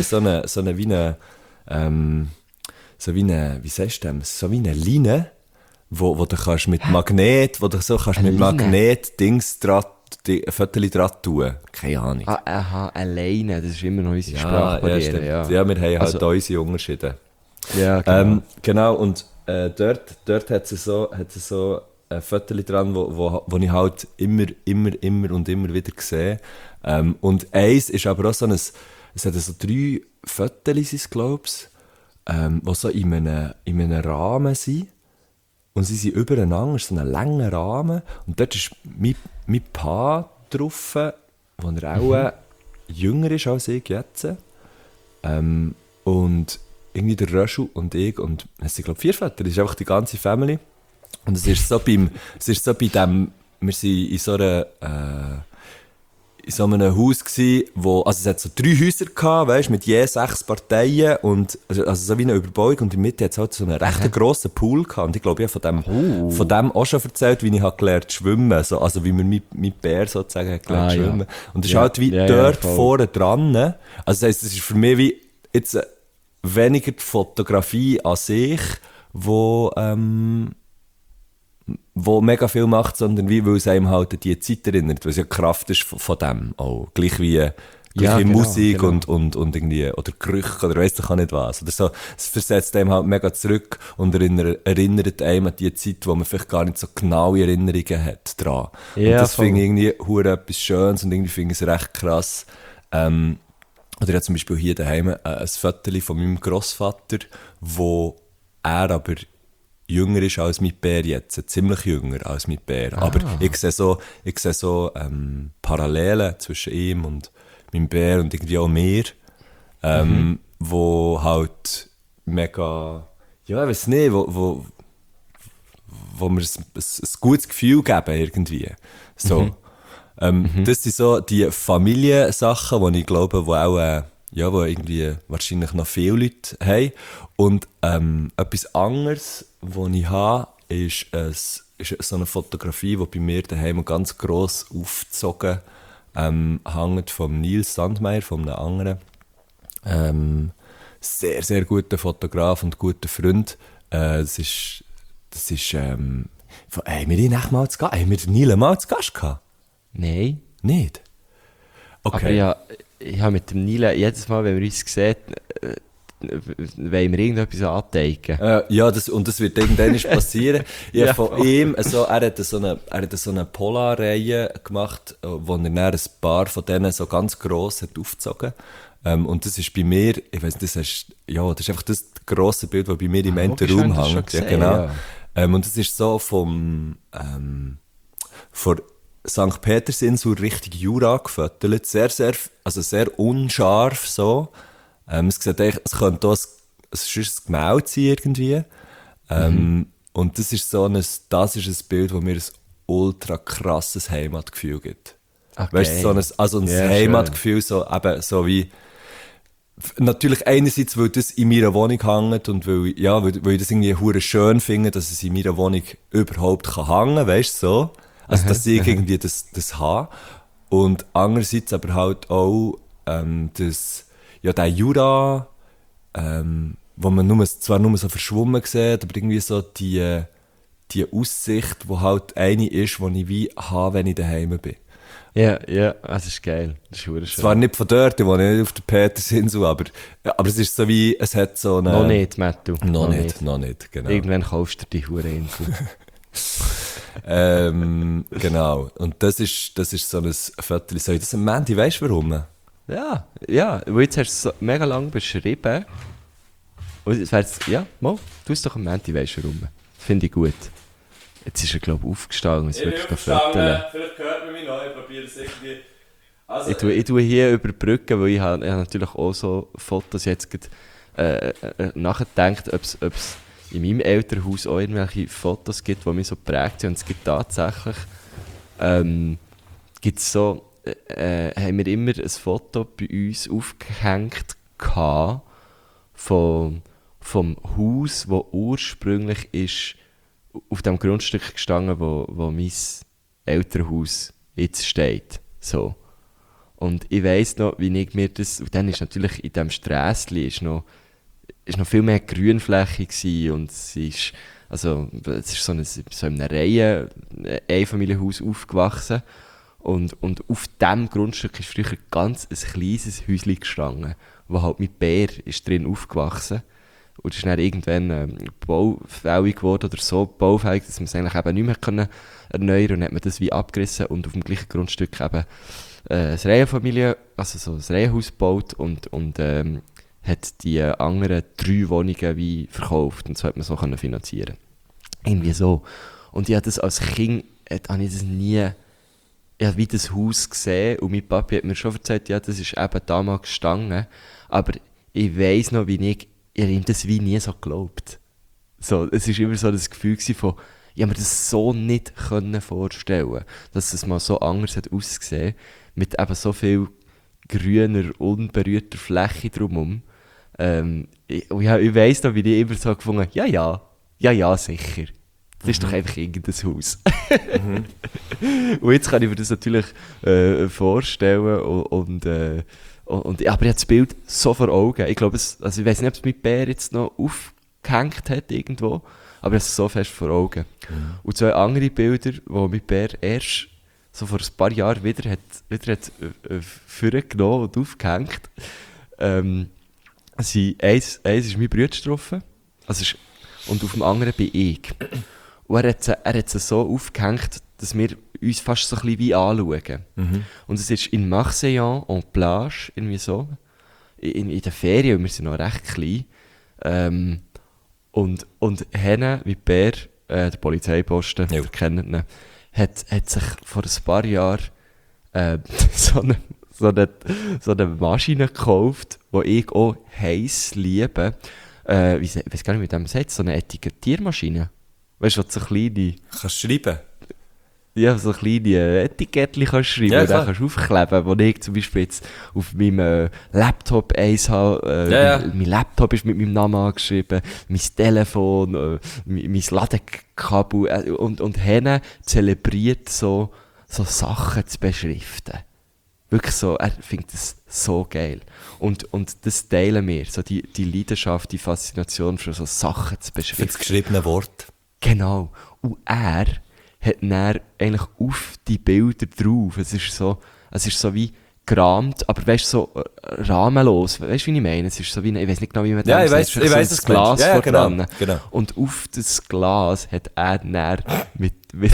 wie sagst du das, so wie eine Linie, wo du kannst mit Magnet, wo du so kannst Eine mit Linie? Magnet Fotos dran tun. Keine Ahnung. Ah, aha, alleine, das ist immer noch unsere Ja, Sprachbarriere. stimmt. Ja, Ja, wir haben halt Also- unsere Unterschiede. ja, genau. Genau, und dort hat es so ein Foto dran, wo ich halt immer wieder sehe. Und eins ist aber auch so es hat so 3 Fotos, glaube ich, die so in einem Rahmen sind. Und sie sind übereinander, so ein langer Rahmen. Und dort ist mein Pa drauf, wo er auch jünger ist als ich jetzt. Und irgendwie der Röschel und ich und es sind glaube ich 4 Väter, das ist einfach die ganze Family. Und es ist so bei dem, wir sind in so einem Haus gsi, also es hat so 3 Häuser gehabt, weißt, mit je 6 Parteien und also so wie eine Überbauung und in der Mitte hat es halt so einen recht grossen Pool gehabt und ich glaube, ich habe von dem auch schon erzählt, wie ich habe gelernt zu schwimmen, so, also wie man mit Bär sozusagen hat gelernt zu ja. schwimmen. Und es ist Ja. halt wie Ja, dort voll. vorne dran, also das heisst, es ist für mich wie jetzt weniger die Fotografie an sich, wo mega viel macht, sondern wie, weil es einem halt an die Zeit erinnert, weil es ja die Kraft ist von dem auch. Gleich wie genau, Musik genau. und irgendwie, oder Gerüche oder weiss ich auch nicht was. Oder so, es versetzt einem halt mega zurück und erinnert einem an die Zeit, wo man vielleicht gar nicht so genaue Erinnerungen hat dran. Und Ja, das voll. finde ich irgendwie hure etwas Schönes und irgendwie finde ich es recht krass. Oder ich habe zum Beispiel hier daheim ein Foto von meinem Grossvater, wo er aber jünger ist als mein Bär jetzt, ziemlich jünger als mein Bär. Aber ich sehe so Parallelen zwischen ihm und meinem Bär und irgendwie auch mir, wo halt mega, ja, ich weiß nicht, wo mir ein gutes Gefühl geben irgendwie. So. Das sind so die Familiensachen, die ich glaube, wo auch wo irgendwie wahrscheinlich noch viele Leute haben. Und etwas anderes, was ich habe, ist so eine Fotografie, die bei mir daheim ganz gross aufgezogen hängt, von Nils Sandmeier, von einem anderen sehr, sehr guter Fotograf und guter Freund. Haben wir ihn echt mal zu Gast? Haben wir den Nils mal zu Gast gehabt? Nein. Nicht? Okay. Aber ich habe mit dem Nila jedes Mal, wenn wir uns sehen, wollen wir irgendetwas anteigen. Ja, das wird irgendwann passieren. Ich Ja, habe von ihm, er hat so eine Polarreihe gemacht, wo er dann ein paar von denen so ganz gross hat aufgezogen. Und das ist bei mir, ich weiss, das ist einfach das grosse Bild, das bei mir im logisch, Raum haben wir das schon hängt. Ja, gesehen, genau. ja. Und das ist so von St. Petersinsel Richtung Jura gefotet. Sehr, sehr, also sehr unscharf so. Es sieht eigentlich, es könnte auch ein Gemälde sein irgendwie. Und das ist ein Bild, das mir ein ultra krasses Heimatgefühl gibt. Okay. Weißt du, ein Ja, Heimatgefühl, so wie Natürlich einerseits, weil das in meiner Wohnung hängt und weil ich das irgendwie hure schön finde, dass es in meiner Wohnung überhaupt kann hängen, weißt du, so. Also, dass ich irgendwie das habe. Und andererseits aber halt auch, der Jura, wo man zwar nur so verschwommen sieht, aber irgendwie so die Aussicht, die halt eine ist, die ich wie habe, wenn ich daheim bin. Ja, das ist geil. Das ist schön. Zwar nicht von dort, ich wohne nicht auf der Petersinsel, aber es ist so wie, es hat so eine... Noch nicht, Mattu. Noch nicht, genau. Irgendwann kaufst du die Hure-Insel. Genau. Und das ist so ein Viertel. Soll ich das am Mandy, weißt du warum? Ja, weil jetzt hast du es so mega lang beschrieben. Und es wäre jetzt, tu es doch am Mandy, weißt du warum. Das finde ich gut. Jetzt ist er, glaube ich, aufgestanden. Ich bin aufgestanden. Vielleicht hört man mich noch, ich probiere es irgendwie... Also, Ich tue hier überbrücken, weil ich habe natürlich auch so Fotos jetzt nachgedacht, ob es in meinem Elternhaus auch irgendwelche Fotos gibt, die mich so geprägt sind. Und es gibt tatsächlich, haben wir immer ein Foto bei uns aufgehängt vom Haus, das ursprünglich ist auf dem Grundstück gestanden, wo mein Elternhaus jetzt steht. So. Und ich weiss noch, wie ich mir das... Und dann ist natürlich in diesem Strässchen ist noch viel mehr Grünfläche gewesen und es ist so in einer Reihe Einfamilienhaus aufgewachsen und auf diesem Grundstück ist früher ganz ein kleines Häuschen gestanden, wo halt mit Bär ist drin aufgewachsen und es ist dann irgendwann baufällig geworden oder so baufällig, dass man es eigentlich eben nicht mehr erneuern konnte und dann hat man das wie abgerissen und auf dem gleichen Grundstück eben eine Reihenfamilie, also so ein Reihenhaus gebaut und hat die anderen 3 Wohnungen wie verkauft und so hat man so finanzieren. Irgendwie so. Und ich habe das als Kind, habe ich das nie, ich habe wie das Haus gesehen und mein Papi hat mir schon erzählt, ja, das ist eben damals gestanden, aber ich weiss noch, ich habe ihm das wie nie so geglaubt. So, es war immer so das Gefühl von, ich habe mir das so nicht vorstellen, dass es mal so anders hat ausgesehen, mit eben so viel grüner, unberührter Fläche drumherum. Ich weiss noch, wie ich immer so gefunden habe, ja, sicher. Das ist doch einfach irgendein Haus. Und jetzt kann ich mir das natürlich vorstellen aber ich habe das Bild so vor Augen. Ich glaube, ich weiss nicht, ob es mit Bär jetzt noch aufgehängt hat irgendwo, aber ich habe es so fest vor Augen. Und 2 andere Bilder, die mit Bär erst so vor ein paar Jahren wieder hat vorgenommen und aufgehängt. Eins ist mein Bruder getroffen, und auf dem anderen bin ich. Und er hat es so aufgehängt, dass wir uns fast so ein bisschen wie anschauen. Und es ist in Marseille, en Plage, irgendwie so, in den Ferien, und wir sind noch recht klein. Und Henne, wie Bär, der Polizeiposten, wir kennen ihn, hat sich vor ein paar Jahren so eine Maschine gekauft, die ich auch heiß liebe. Ich weiß gar nicht, wie man sagt, so eine Etikettiermaschine. Weißt du, was so kleine... Kannst du schreiben? Ja, so kleine Etikettchen kannst du schreiben, ja, und dann kannst du aufkleben, wo ich zum Beispiel jetzt auf meinem Laptop eins habe. Mein Laptop ist mit meinem Namen angeschrieben, mein Telefon, mein Ladekabel und Henne zelebriert so Sachen zu beschriften. Wirklich so, er findet das so geil. Und das teilen wir, so die Leidenschaft, die Faszination für so Sachen zu beschriften. Für das geschriebene Wort. Genau. Und er hat dann eigentlich auf die Bilder drauf. Es ist so wie gerahmt, aber weißt du, so rahmenlos. Weißt du, wie ich meine? Es ist so wie, ich weiß nicht genau, wie man das sagt. Ich weiss, das Glas vor dran. Genau. Und auf das Glas hat er dann mit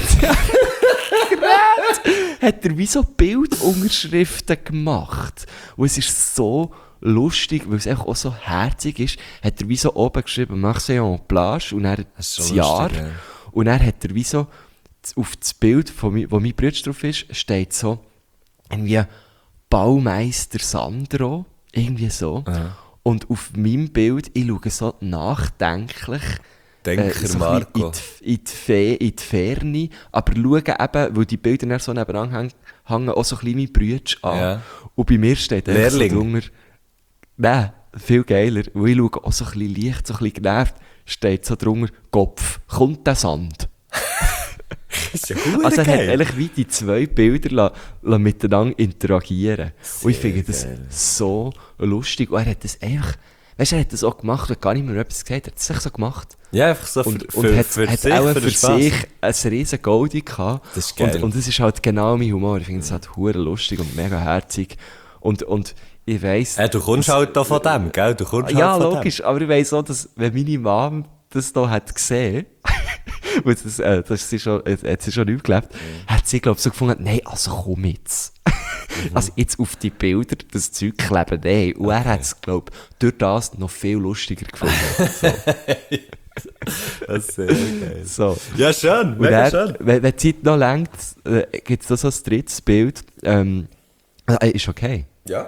hat er wie so Bildunterschriften gemacht. Und es ist so lustig, weil es einfach auch so herzig ist, hat er wie so oben geschrieben, Marseille en Plage, und dann das Jahr. Lustig, ja. Und dann hat er wie so auf das Bild, wo mein Bruder drauf ist, steht so irgendwie Baumeister Sandro, irgendwie so. Aha. Und auf meinem Bild, ich schaue so nachdenklich Denker so Marco. In die Ferne, aber schaue eben, weil die Bilder dann so nebenan hängen, auch so ein bisschen meine Brüder an. Ja. Und bei mir steht einfach so drunter, Nein, viel geiler. Weil ich schaue auch so ein bisschen leicht, so ein bisschen genervt, steht so drunter, Kopf, kommt der Sand? Das ist ja gut, Also er hat eigentlich wie die zwei Bilder miteinander interagieren. Und ich finde das so lustig. Und er hat das einfach, weißt du, er hat das auch gemacht, er hat gar nicht mehr etwas gesagt, er hat es sich so gemacht. Ja, einfach so Und hat sich, auch für für den Spass. sich ein riesen Goldie gehabt. Das ist geil. Und das ist halt genau mein Humor. Ich finde das halt hure lustig und mega herzig. Und ich weiss... Du kommst halt da von dem, gell? Du kommst ja, halt von logisch, aber ich weiss auch, dass wenn meine Mom das hier hat gesehen, weil das sie schon, hat sie schon nicht gelebt, hat sie, glaube ich, so gefunden, nein, also komm jetzt. Also jetzt auf die Bilder das Zeug kleben, nein. Und er hat es, glaube ich, durch das noch viel lustiger gefunden. So. Das ist sehr geil. So. Ja, schön, Und mega dann, schön. wenn die Zeit noch reicht, gibt es da so ein drittes Bild, ist okay. Ja.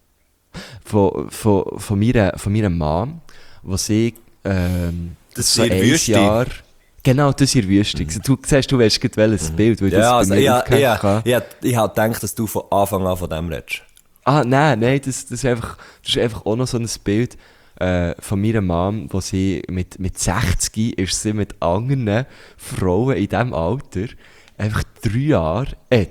Von meiner Mom, wo sie Das so ist in der ein Wüste. Jahr... Genau, das ist in der Wüste. Du siehst, du weißt gerade welches Bild, weil Ja, das also bei mir aufgehängt hat. ich hab gedacht, dass du von Anfang an von dem redest. Ah, nein, das ist einfach auch noch so ein Bild von meiner Mom, wo sie mit 60 ist sie mit anderen Frauen in diesem Alter einfach 3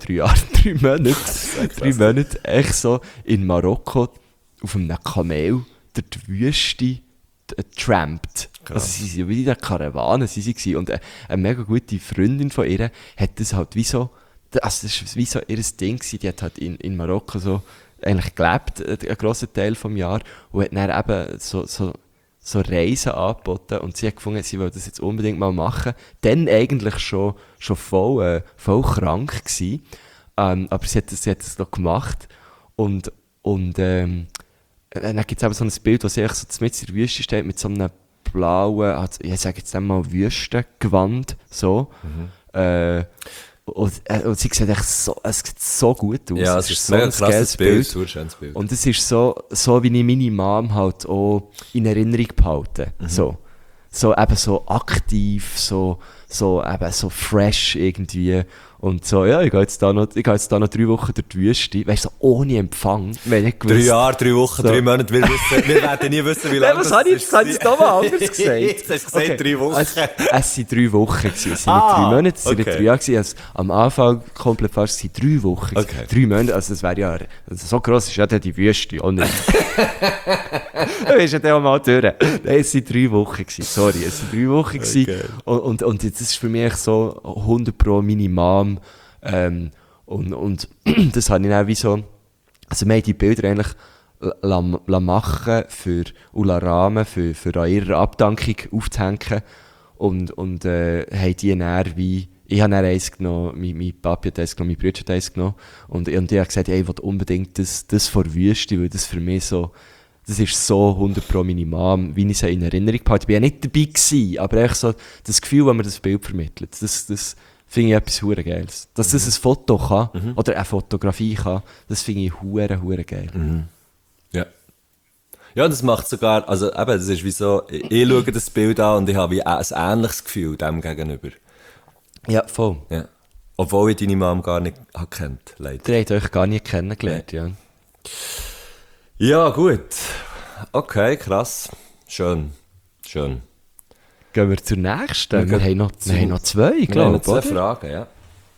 Monate echt so in Marokko auf einem Kamel durch die Wüste trampt. Also sie waren wie in der Karawane sie. Und eine mega gute Freundin von ihr hat das halt wie so, also das war wie so ihr Ding gewesen. Die hat halt in Marokko so eigentlich gelebt, einen grossen Teil des Jahres, und hat dann eben so Reisen angeboten, und sie hat gefunden, sie will das jetzt unbedingt mal machen. Dann eigentlich schon voll krank gewesen. Aber sie hat das noch gemacht. Und dann gibt es eben so ein Bild, wo sie eigentlich so mitten in der Wüste steht, mit so einem blauen, ich sage jetzt einmal Wüstengewand, so. Und sie sieht echt es sieht so gut aus. Ja, es ist so ein krasses Bild. So ein schönes Bild. Und es ist so wie ich meine Mom halt auch in Erinnerung behalte. So eben so aktiv, so eben so fresh irgendwie. Und so, ja, ich gehe jetzt da noch 3 Wochen durch die Wüste. Weißt du, so ohne Empfang. Wenn ich 3 Jahre, 3 Wochen, So. 3 Monate. Wir werden nie wissen, wie lange Was habe ich jetzt nochmal anders gesagt? Jetzt hast du gesagt 3 Wochen. Es waren 3 Wochen gewesen. Es sind nicht 3 Monate, es sind nicht 3 Jahre gewesen. Also, am Anfang komplett falsch, es waren 3 Wochen gewesen. Okay. 3 Monate, also das wäre ja, also so gross ist ja dann die Wüste auch nicht. Du bist ja dann auch mal durch. Nein, es waren 3 Wochen gewesen. Sorry, es waren 3 Wochen gewesen. Okay. Und das ist für mich so 100% meine Mom. Und das habe ich dann wie so, also wir haben die Bilder eigentlich machen und rahmen für an ihrer Abdankung aufzuhängen, und haben die dann wie, ich habe dann eins genommen, mein Papi hat eins genommen, mein Bruder hat eins genommen, und ich habe gesagt, ich will unbedingt das vor Wüste, weil das für mich so, das ist so 100% meine Mom, wie ich sie in Erinnerung behalte. Ich war ja nicht dabei gewesen, aber echt so das Gefühl, wenn man das Bild vermittelt, das finde ich etwas hure Geiles. Dass das ein Foto kann, oder eine Fotografie kann, das finde ich hure geil. Ja. Ja, das macht sogar, also eben, das ist wie so, ich schaue das Bild an und ich habe wie ein ähnliches Gefühl dem gegenüber. Ja, voll. Ja. Obwohl ich deine Mom gar nicht kennt, leider. Ihr habt euch gar nicht kennengelernt, ja. Ja, gut. Okay, krass. Schön. Gehen wir zur nächsten. Wir gehen haben noch 2, Wir glaube haben noch ich. 2 oder? Fragen, ja.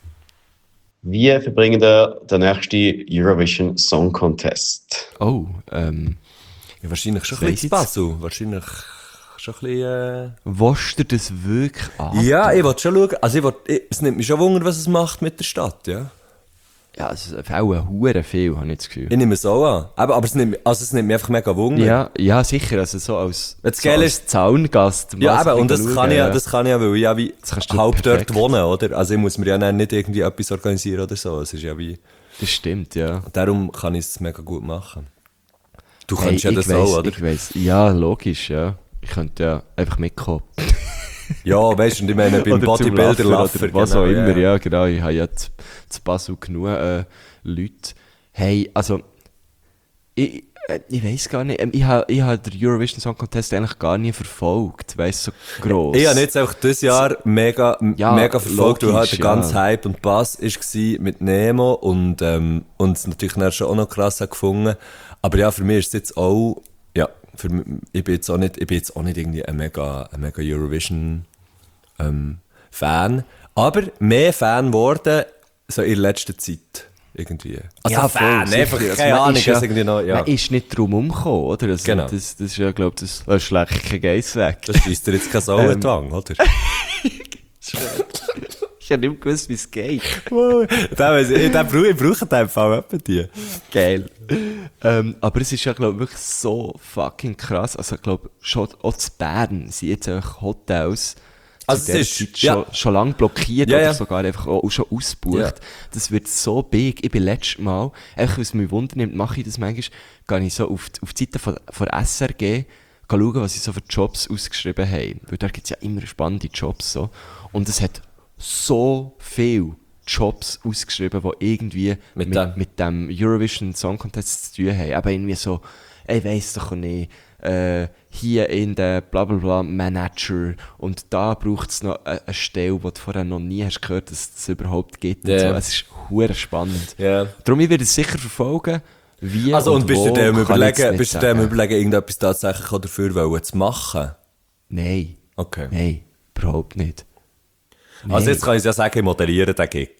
Wie verbringen ihr den nächsten Eurovision Song Contest? Oh, Ja, wahrscheinlich schon Das ein weiss bisschen Basel. Wahrscheinlich schon ein bisschen... willst du das wirklich an? Ja, ich wollte schon schauen. Also es nimmt mich schon Wunder, was es macht mit der Stadt, ja. Ja, es ist auch hure viel, habe ich das Gefühl. Ich nehme es auch an. Aber es nimmt mich einfach mega Wunder. Ja, sicher, also so als, Das Geile als Zaungast. Ja, mal so eben, ein und das bisschen kann, schauen, das kann ich ja, weil ich ja wie kannst du halb perfekt. dort wohnen, oder? Also ich muss mir ja dann nicht irgendwie etwas organisieren oder so. Es ist ja wie... Das stimmt, ja. Darum kann ich es mega gut machen. Du Hey, kannst ja das ich weiss, auch, oder? Ich weiss, ja, logisch, ja. Ich könnte ja einfach mitkommen. Ja, weißt du, und ich meine, beim Oder zum Bodybuilder Laufen Laffer, oder was genau, auch immer, ja. ja, genau. Ich habe ja zu Basel genug Leute. Hey, also, ich weiss gar nicht, ich habe den Eurovision Song Contest eigentlich gar nie verfolgt, weißt so gross. Ich habe jetzt einfach dieses Jahr mega verfolgt, weil halt der ganze Hype und Bass war mit Nemo und es natürlich dann schon auch noch krass gefunden. Aber ja, für mich ist es jetzt auch ich bin jetzt auch nicht irgendwie ein mega Eurovision Fan, aber mehr Fan geworden so in letzter Zeit. Irgendwie. Also Ja, Fan, voll, einfach sicher. keine man Ahnung, ist ja, was irgendwie noch, ja. Man ist nicht drum umgekommen, oder? Also, Genau. Das ist ja, glaube ich, das schlägt kein Geiss weg. Das schießt dir jetzt keine Sau in die Wange, oder? Ich habe nicht gewusst, wie es geht. Ich brauche in dem Fall etwa die. Geil. Aber es ist ja, glaube ich, wirklich so fucking krass. Also, ich glaube, schon auch zu Bern sind jetzt einfach Hotels Also zu der es ist- Zeit ja. schon lange blockiert Ja, oder ja. sogar einfach auch schon ausgebucht. Ja. Das wird so big. Ich bin letztes Mal, einfach was mich wundernimmt, mache ich das manchmal, gehe ich so auf die Seite von SRG, schauen, was sie so für Jobs ausgeschrieben haben. Weil da gibt es ja immer spannende Jobs. So. Und es hat so viele Jobs ausgeschrieben, die irgendwie mit dem Eurovision Song Contest zu tun haben. Aber irgendwie so, ich weiss doch nicht, hier in der Blablabla Manager und da braucht es noch eine Stelle, die du vorher noch nie hast gehört, dass es überhaupt gibt. Und Ja. so. Es ist hure spannend. Ja. Darum, ich werde es sicher verfolgen, wie Also, und bist wo, du dem kann ich jetzt überlegen, nicht sagen. irgendetwas tatsächlich auch dafür wollen zu machen? Nein. Okay. Nein, überhaupt nicht. Also jetzt kann ich ja sagen, ich moderiere den Gig.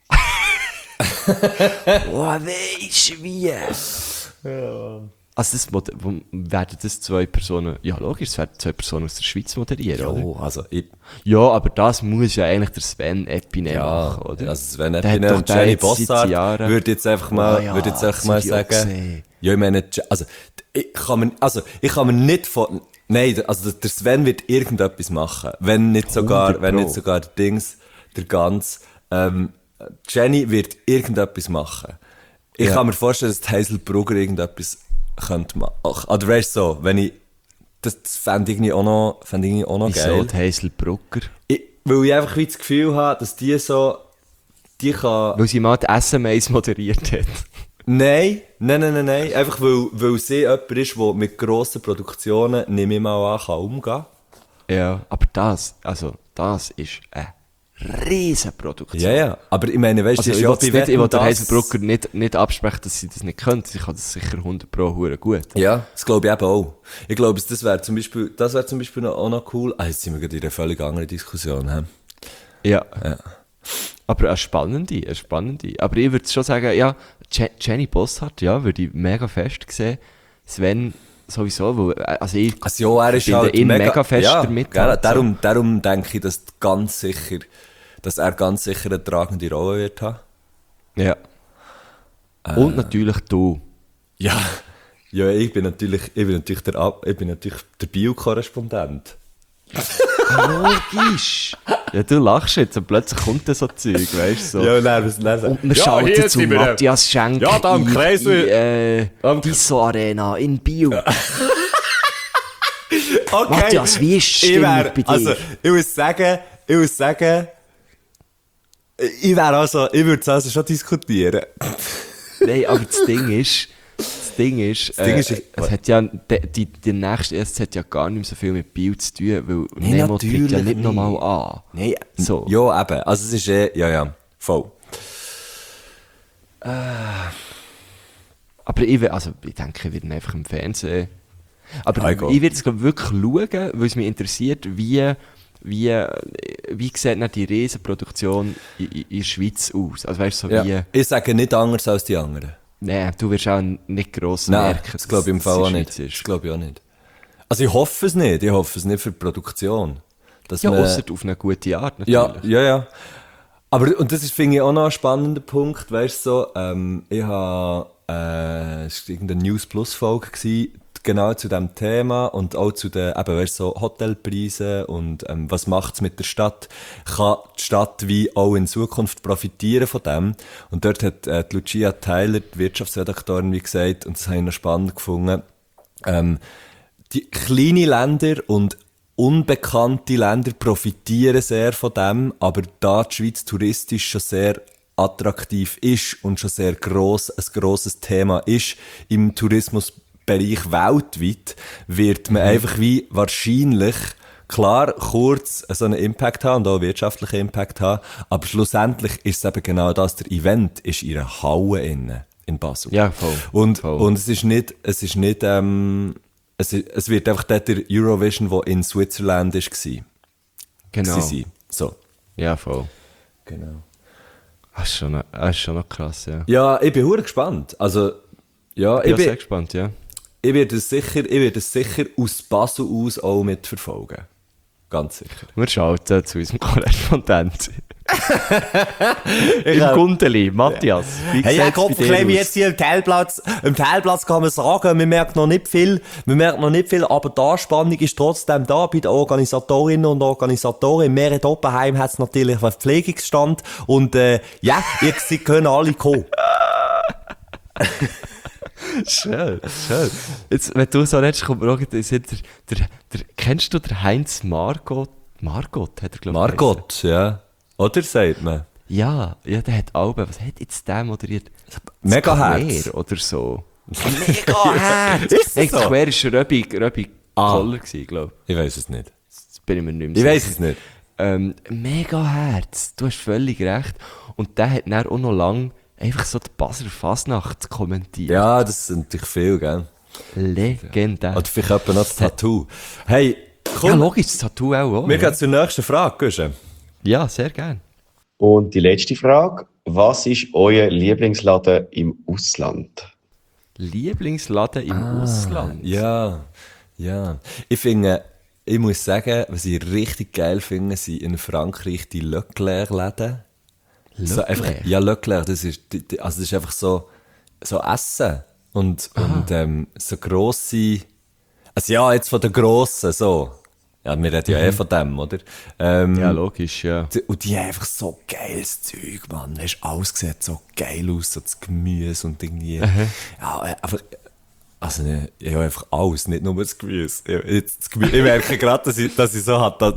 Oh, weisst du wie? Also werden das zwei Personen, ja logisch, es werden zwei Personen aus der Schweiz moderieren, oder? Oh, also Ja, aber das muss ja eigentlich der Sven Epine machen, oder? Also Sven Der Epine hat doch und den Jenny jetzt seit Bossart Jahren- würde jetzt einfach mal, Oh ja, würde jetzt einfach das mal hab ich auch sagen. gesehen. Ja, ich meine, also ich kann mir nicht von, nein, also der Sven wird irgendetwas machen, wenn nicht sogar 100 der Dings, der ganz, Jenny wird irgendetwas machen. Ich Ja. kann mir vorstellen, dass die Hazel Brugger irgendetwas könnte machen. Oder weißt du so, wenn ich, das fände ich irgendwie auch noch Wieso geil. die Hazel Brucker? Weil ich einfach wie das Gefühl habe, dass die kann... Weil sie mal die SMAs moderiert hat. Nein. Einfach weil sie jemand ist, der mit grossen Produktionen, nehme ich mal an, kann umgehen. Ja, aber das ist eine riesen Produktion. Ja. Aber ich meine, weißt du, Also, das ist ja bei ich will der Wetten, Hazel Brucker nicht absprechen, dass sie das nicht könnte. Sie kann das sicher 100% hure gut. Ja, das glaube ich eben auch. Ich glaube, das wäre zum Beispiel auch noch cool. Ah, jetzt sind wir gerade in einer völlig anderen Diskussion. He? Ja. Aber eine spannende. Aber ich würde schon sagen, ja, Jenny Bossart, ja, würde ich mega fest sehen. Sven sowieso, weil, also ich Also ja, er ist verbinde halt ihn mega fest ja, damit. Gell, halt so. darum denke ich, dass er ganz sicher eine tragende Rolle wird haben. Ja. Und natürlich du. Ja, ich bin natürlich der Bio-Korrespondent. Logisch. Ja, du lachst jetzt und plötzlich kommt dann so Zeug, weißt du? So. Ja, und dann müssen wir sagen, Und wir schalten zu Matthias Schenk Ja, da am Kreis- in Disso Arena in Biel. okay. Matthias, wie ist die Stimmung bei dir? Also, ich muss sagen, ich würde es also schon diskutieren. Nein, aber das Ding ist, es hat ja, die nächste erste hat ja gar nicht mehr so viel mit Biel zu tun, weil Nein, Nemo tritt ja natürlich nicht nicht. nochmal an. Nein, So. Ja, eben. Also, es ist ja, voll. Aber ich denke, ich werde einfach im Fernsehen. Aber Ah, egal. ich werde es glaub, wirklich schauen, weil es mich interessiert, wie sieht denn die Riesenproduktion in der Schweiz aus? Also weißt du, so Ja. wie... Ich sage nicht anders als die anderen. Nein, du wirst auch nicht gross Nein, merken, das glaube ich im Fall dass auch es nicht. Schweiz Das ist. glaube ich auch nicht. Also ich hoffe es nicht. Ich hoffe es nicht für die Produktion. Dass Ja, man- ausser auf eine gute Art natürlich. Ja. Aber, und das ist, finde ich, auch noch ein spannender Punkt, weißt du, so, ich habe, es war irgendeine News Plus Folge gewesen, genau zu diesem Thema und auch zu den, eben, weißt du, so Hotelpreisen und, was macht's mit der Stadt? Kann die Stadt wie auch in Zukunft profitieren von dem? Und dort hat, die Lucia Tyler, die Wirtschaftsredaktorin, wie gesagt, und das habe ich noch spannend gefunden, die kleinen Länder und unbekannte Länder profitieren sehr von dem, aber da die Schweiz touristisch schon sehr attraktiv ist und schon sehr ein grosses Thema ist im Tourismusbereich weltweit, wird man einfach wie wahrscheinlich klar kurz so einen Impact haben und auch einen wirtschaftlichen Impact haben, aber schlussendlich ist es eben genau das, der Event ist in einer Halle in Basel. Ja, voll. Und Voll. es ist nicht es wird einfach der Eurovision, der in Switzerland war. Genau. So. Ja, voll. Genau. Das ist schon noch krass, ja. Ja, ich bin hure gespannt. Also, ja, Ich bin sehr gespannt, ja. ich werde es sicher aus Basel aus auch mitverfolgen. Ganz sicher. Wir schalten zu unserem Korrespondent. Im Gundeli, Matthias. Wie Hey, ja, sieht's bei Kopf, dir aus? jetzt hier im Teilplatz kann man sagen, man merkt noch nicht viel, aber die Anspannung ist trotzdem da bei den Organisatorinnen und Organisatoren. Im Meret Oppenheim hat es natürlich einen Pflegungsstand und ja, sie können alle kommen. Schön. Jetzt, wenn du so redest, kommt mir auch kennst du den Heinz Margot? Margot hat er, glaube ich. Margot, ja. Oder sagt man? Ja, der hat Alben. Was hat jetzt der moderiert? Megahertz. Square oder so. Megahertz! Ist Hey, das so? Square war Röbi Koller, glaube Ich weiss es nicht. ich. Das bin ich mir nicht mehr Ich weiss sicher. es nicht. Megahertz, du hast völlig recht. Und der hat dann auch noch lange einfach so die Basler Fasnacht kommentiert. Ja, das sind natürlich viel, gell? Legendär. Oder vielleicht etwa noch das Tattoo. Hey, Ja, komm, logisch, das Tattoo auch. wir Ja, gehen zur nächsten Frage, Guschen. ja, sehr gern. Und die letzte Frage. Was ist euer Lieblingsladen im Ausland? Lieblingsladen im Ausland. Ja. Ich finde, ich muss sagen, was ich richtig geil finde, sind in Frankreich die Leclerc-Läden. So einfach, Leclerc? ja, Leclerc, das ist einfach so Essen. Und so grosse, also ja, jetzt von den Grossen, so. Ja, wir reden ja von dem, oder? Ja, logisch, ja. Und die haben einfach so geiles Zeug, Mann. Weißt, alles sieht so geil aus, so das Gemüse und irgendwie. Ja, einfach, also, ja, einfach alles, nicht nur das Gemüse. Ich merke gerade, dass ich so habe,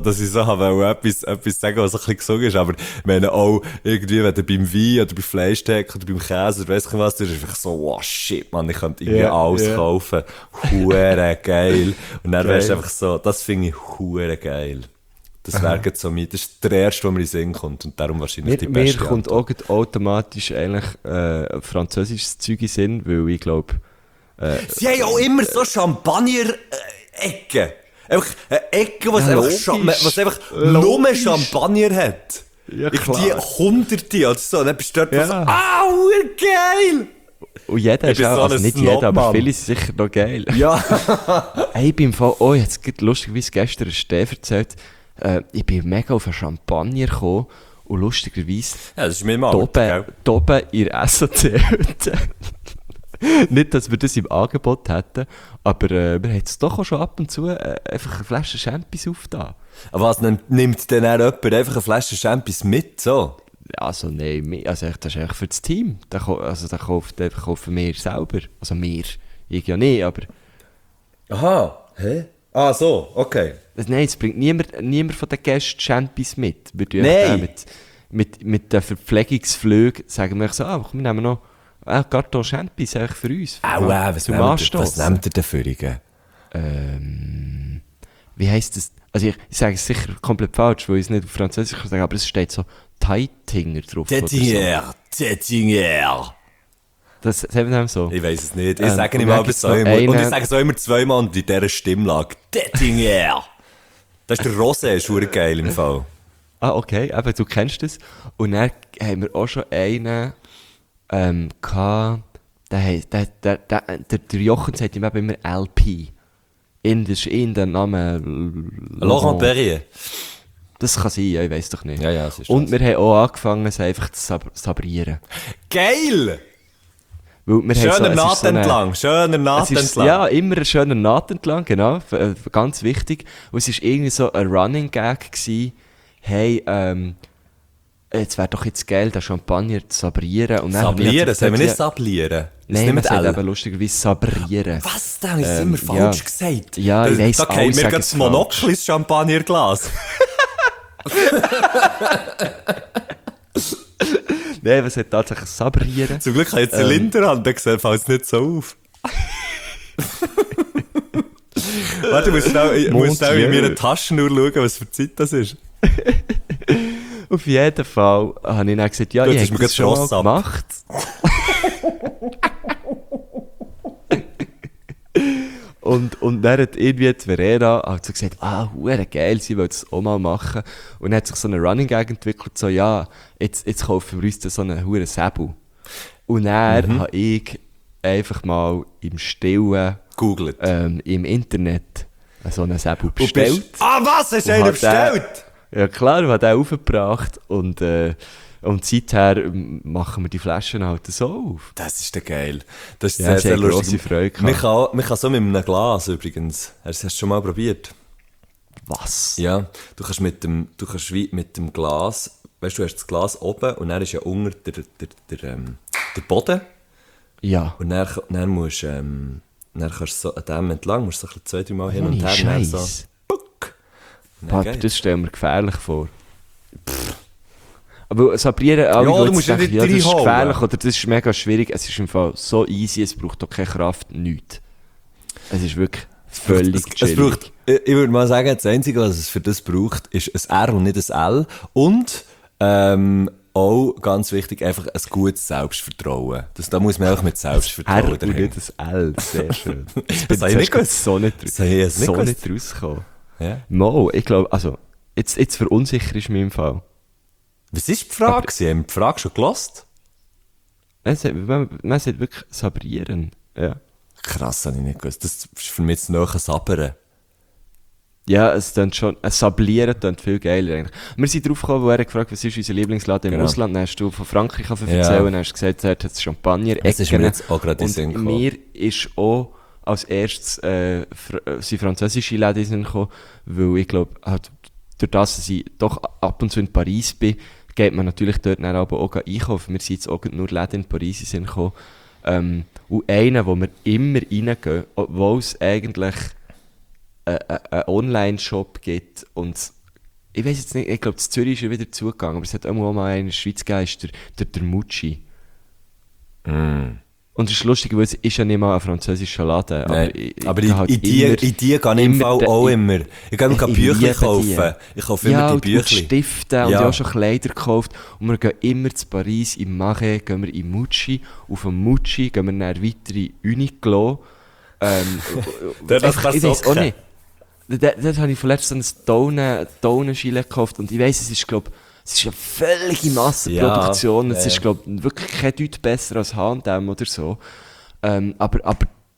etwas sagen, was ein bisschen gesungen ist, aber ich meine auch, irgendwie, wenn du beim Wein oder beim Fleischsteak oder beim Käse oder weiss ich was, du ist einfach so, wow, shit, Mann, ich könnte irgendwie alles kaufen. Hure geil. Und dann wärst du einfach so, das finde ich hure geil. Das wäre so das ist der erste, der mir in den Sinn kommt und darum wahrscheinlich die Mir beste kommt Antwort. auch automatisch eigentlich französisches Zeug in den Sinn, weil ich glaube, Sie haben auch immer so Champagner-Ecken. Einfach eine Ecke, was Ja, was einfach logisch. nur Champagner hat. Ja, Irgendwie klar. Hunderte oder so. Dann bist du dort Ja. so, geil! und jeder Ich ist bin auch, so also ein nicht Snob, jeder, aber Mann. viele sind sicher noch geil. Ja. Hey, beim Fall, oh, jetzt gibt lustigerweise gestern ein Steh erzählt, ich bin mega auf einen Champagner gekommen und lustigerweise Ja, das ist mir mal. oben in der SAC-Hütte. Nicht, dass wir das im Angebot hätten, aber wir haben es doch auch schon ab und zu einfach eine Flasche Champis aufgetan. Aber was, nimmt denn auch jemand einfach eine Flasche Champis mit, so? Also nein, also das ist eigentlich für das Team. Da kaufen wir selber. Also wir, ich ja nicht, aber... Aha, hä? Ah, so, okay. Nein, es bringt niemand von den Gästen Champis mit. Wir tun Nein. einfach mit den Verpflegungsflügen sagen wir so, komm, wir nehmen noch Karton Champis eigentlich für uns. Was zum nehmt Anstossen. ihr denn für Führungen? Wie heisst das? Also ich sage es sicher komplett falsch, weil ich es nicht auf Französisch kann sagen, aber es steht so Teitinger drauf. oder Tettinger. Das sagen wir so. Ich weiss es nicht. Ich sage und nicht dann mal gibt's bis noch einmal. Und ich einen- sage es auch immer zweimal und in dieser Stimmlage. Tettinger. Das ist der Rosé, ist verdammt geil im Fall. Ah, okay, eben, du kennst das. Und dann haben wir auch schon einen gehabt, der Jochen sagt ihm eben immer LP. Das ist der Name... Laurent Perrier. Das kann sein, ja, ich weiss doch nicht. Ja, ja, es ist Und das. wir haben auch angefangen, es einfach zu sabrieren. Geil! Weil wir Schöner es ist Naht so eine- entlang. Schöner Naht Es ist, entlang. ja, immer ein schöner Naht entlang, genau. Ganz wichtig. Und es war irgendwie so ein Running Gag gewesen. Hey, jetzt wäre doch jetzt geil, den Champagner zu sabrieren. Und dann habe ich Sablieren, gesagt, sagen wir nicht ja, sablieren. Nein, man sagt L. eben lustigerweise sabrieren. Was? Da habe ich es immer ja. falsch gesagt. Ja, ich weiss, Da alle geht mir sagen gerade es das Monokel ins Champagnerglas. Nein, was hat tatsächlich sabrieren? Zum Glück habe ich Zylinderhand, dann fällt es nicht so auf. Warte, ich muss schnell in meiner Taschenuhr schauen, was für Zeit das ist. Auf jeden Fall habe ich dann gesagt, ja, Gut, ich hast habe mir das schon gerade mal Ross ab. gemacht. Und dann hat irgendwie die Verena halt so gesagt, hure geil, sie will das auch mal machen. Und dann hat sich so eine Running Gag entwickelt, so, ja, jetzt kaufen wir uns da so einen hure Säbel. Und dann habe ich einfach mal im Stillen Googelt. im Internet so einen Säbel bestellt. Was? Hast du einen bestellt? Ja klar, ich habe den aufgebracht und seither machen wir die Flaschen halt so auf. Das ist der geil. Das ist Ja, sehr, sie sehr haben lustig. grosse Freude gehabt. Man kann so mit einem Glas übrigens. Hast du schon mal probiert? Was? Ja, du kannst wie mit dem Glas, weißt du, hast das Glas oben und dann ist ja unter der Boden. Ja. Und dann musst dann kannst du so an dem entlang, musst du so ein bisschen 2-3 Mal hin und Ohne her. Und dann so, Scheiß. puck. Und dann Papi, geht's. das stellen wir gefährlich vor. Aber sabrieren, alle Ja, Leute du musst ja denken, nicht das ist reinholen. gefährlich oder das ist mega schwierig. Es ist im Fall so easy, es braucht auch keine Kraft, nichts. Es ist wirklich völlig Es chillig. braucht, ich würde mal sagen, das Einzige, was es für das braucht, ist ein R und nicht ein L. Und auch ganz wichtig, einfach ein gutes Selbstvertrauen. Da muss man auch mit R Selbstvertrauen und nicht ein L, sehr schön. Das habe ich nicht gewusst. so nicht, Das habe ich jetzt nicht so gewusst. nicht rausgekommen. Ja. Mo, ich glaube, also, jetzt verunsicher ist mir im Fall. Was war die Frage? Sie haben die Frage schon gelost? Man sagt wirklich sabrieren. Ja. Krass, habe ich nicht gewusst. Das ist für mich jetzt noch ein Sabbern. Ja, es klingt schon, ein Sablieren klingt viel geiler eigentlich. Wir sind drauf gekommen, wo er gefragt hat, was ist unser Lieblingsladen im Genau. Ausland? Dann hast du von Frankreich erzählen, Ja. dann hast du gesagt, dort hat es Champagner, Das ist mir Ecken. jetzt auch gerade in den Sinn Und gekommen. mir ist auch als erstes sind französische Läden in den Sinn gekommen, weil ich glaube, halt, durch das, dass ich doch ab und zu in Paris bin, geht man natürlich dort dann aber auch einkaufen. Wir sind jetzt auch nur Läden in Paris in den Sinn gekommen. Und einen, wo wir immer reingehen, obwohl es eigentlich einen Online-Shop gibt und ich weiß jetzt nicht, ich glaube, in Zürich ist er wieder zugegangen, aber es hat auch mal einen in der Schweiz gegeben, ist der Mucci. Und es ist lustig, weil es ist ja nicht mal ein französischer Laden. Nein, aber gehe halt in die gehe ich im Fall auch immer. Ich gehe mir Bücher kaufen. Ich kaufe immer die und Bücher. Stifte und Ja. ich habe auch schon Kleider gekauft. Und wir gehen immer zu Paris, im Marais, gehen wir in Mucci. Auf dem Mucci gehen wir dann weiter in Uniqlo. Dort hast du ich weiß auch Socken. nicht. Dort habe ich vorletzt so eine Tonenschile gekauft. Und ich weiss, es ist, glaube es ist eine völlige Massenproduktion. Ja, Es ist, glaube wirklich kein Deut besser als H&M oder so. Aber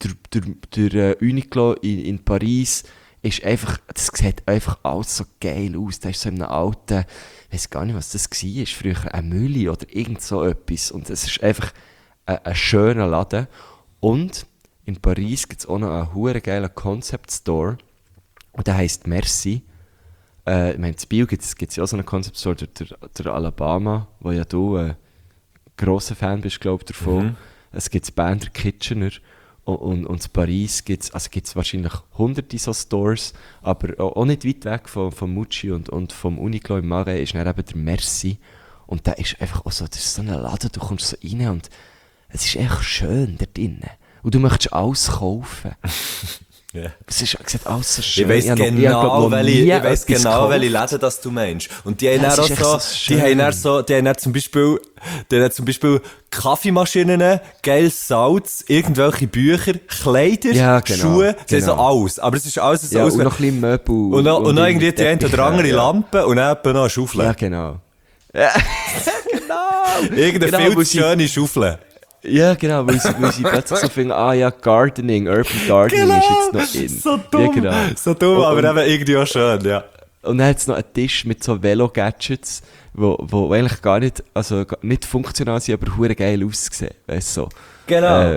der Uniqlo in Paris ist einfach, das sieht einfach alles so geil aus. Da ist so in einem alten, ich weiß gar nicht, was das war, früher ein Mülli oder irgend so etwas. Und es ist einfach ein schöner Laden. Und in Paris gibt es auch noch einen huere geilen Concept Store. Und der heisst Merci. Ich meine, in Biel gibt es ja auch so einen Concept Store, der Alabama, wo ja du grosser Fan bist, glaube ich, davon. Es gibt das Bander Kitchener und in Paris gibt es wahrscheinlich hunderte so Stores, aber auch nicht weit weg von Mucci und vom Uniqlo im Marais ist dann eben der Merci. Und der ist einfach auch so, das ist so ein Laden, du kommst so rein und es ist echt schön da drinnen. Und du möchtest alles kaufen. Ja. Es sieht alles so schön. Ich weiss genau, welche Läden. Läden das du meinst. Und die haben Ja, dann es ist auch echt so, so die haben schön. dann zum Beispiel Kaffeemaschinen, geiles Salz, irgendwelche Bücher, Kleider, Ja, genau, Schuhe, sie haben so genau. alles. Aber es ist alles so Ja, aus. und noch ein bisschen Möbel. Und noch irgendwie die eine Teppiche, oder andere ja. Lampe und dann etwa noch eine Schaufel. Ja, genau. Ja, genau. Irgendeine Genau, viel wo zu sie- schöne Schaufel. Ja, genau, weil sie plötzlich so finden, Gardening, Urban Gardening ist jetzt noch in. So dumm. Ja, genau. So dumm, Und- aber eben irgendwie auch schön, ja. Und dann hat es noch einen Tisch mit so Velo-Gadgets, wo eigentlich gar nicht, also nicht funktional sind, aber hure geil aussehen, weißt du, so. Genau.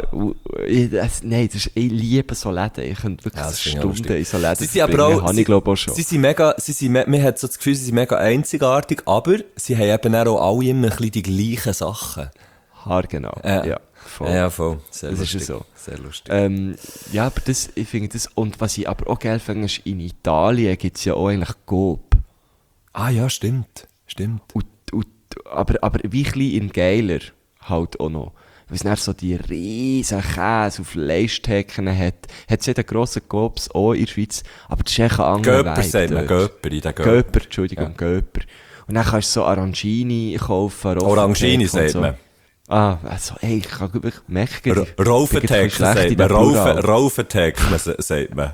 Ich liebe so Läden, ich könnte wirklich Ja, das finde ich auch Stunden lustig. in so Läden Sie sind aber verbringen, auch, habe ich glaube auch schon. man hat so das Gefühl, sie sind mega einzigartig, aber sie haben eben auch alle immer ein bisschen die gleichen Sachen. Haargenau, ja, voll. Ja, voll. Sehr Das ist lustig. so. Sehr lustig. Ja, aber ich finde das, und was ich aber auch geil finde, ist, in Italien gibt es ja auch eigentlich Coop. Ah ja, stimmt. Stimmt. Aber wie ein bisschen in geiler halt auch noch. Weil es dann so die riesen Käse auf Fleischtheken hat. Hat es ja den grossen Coops auch in der Schweiz, aber das ist echt ein anderer Göpper sagt man, dort. Göpper in den Göpper. Göpper, Entschuldigung, Göpper. Und dann kannst du so Arancini kaufen, Orangini Roffeltheke und sagt so. man. Also, ey, ich kann wirklich merken, Raufentext sagt man. Raufentext sagt man.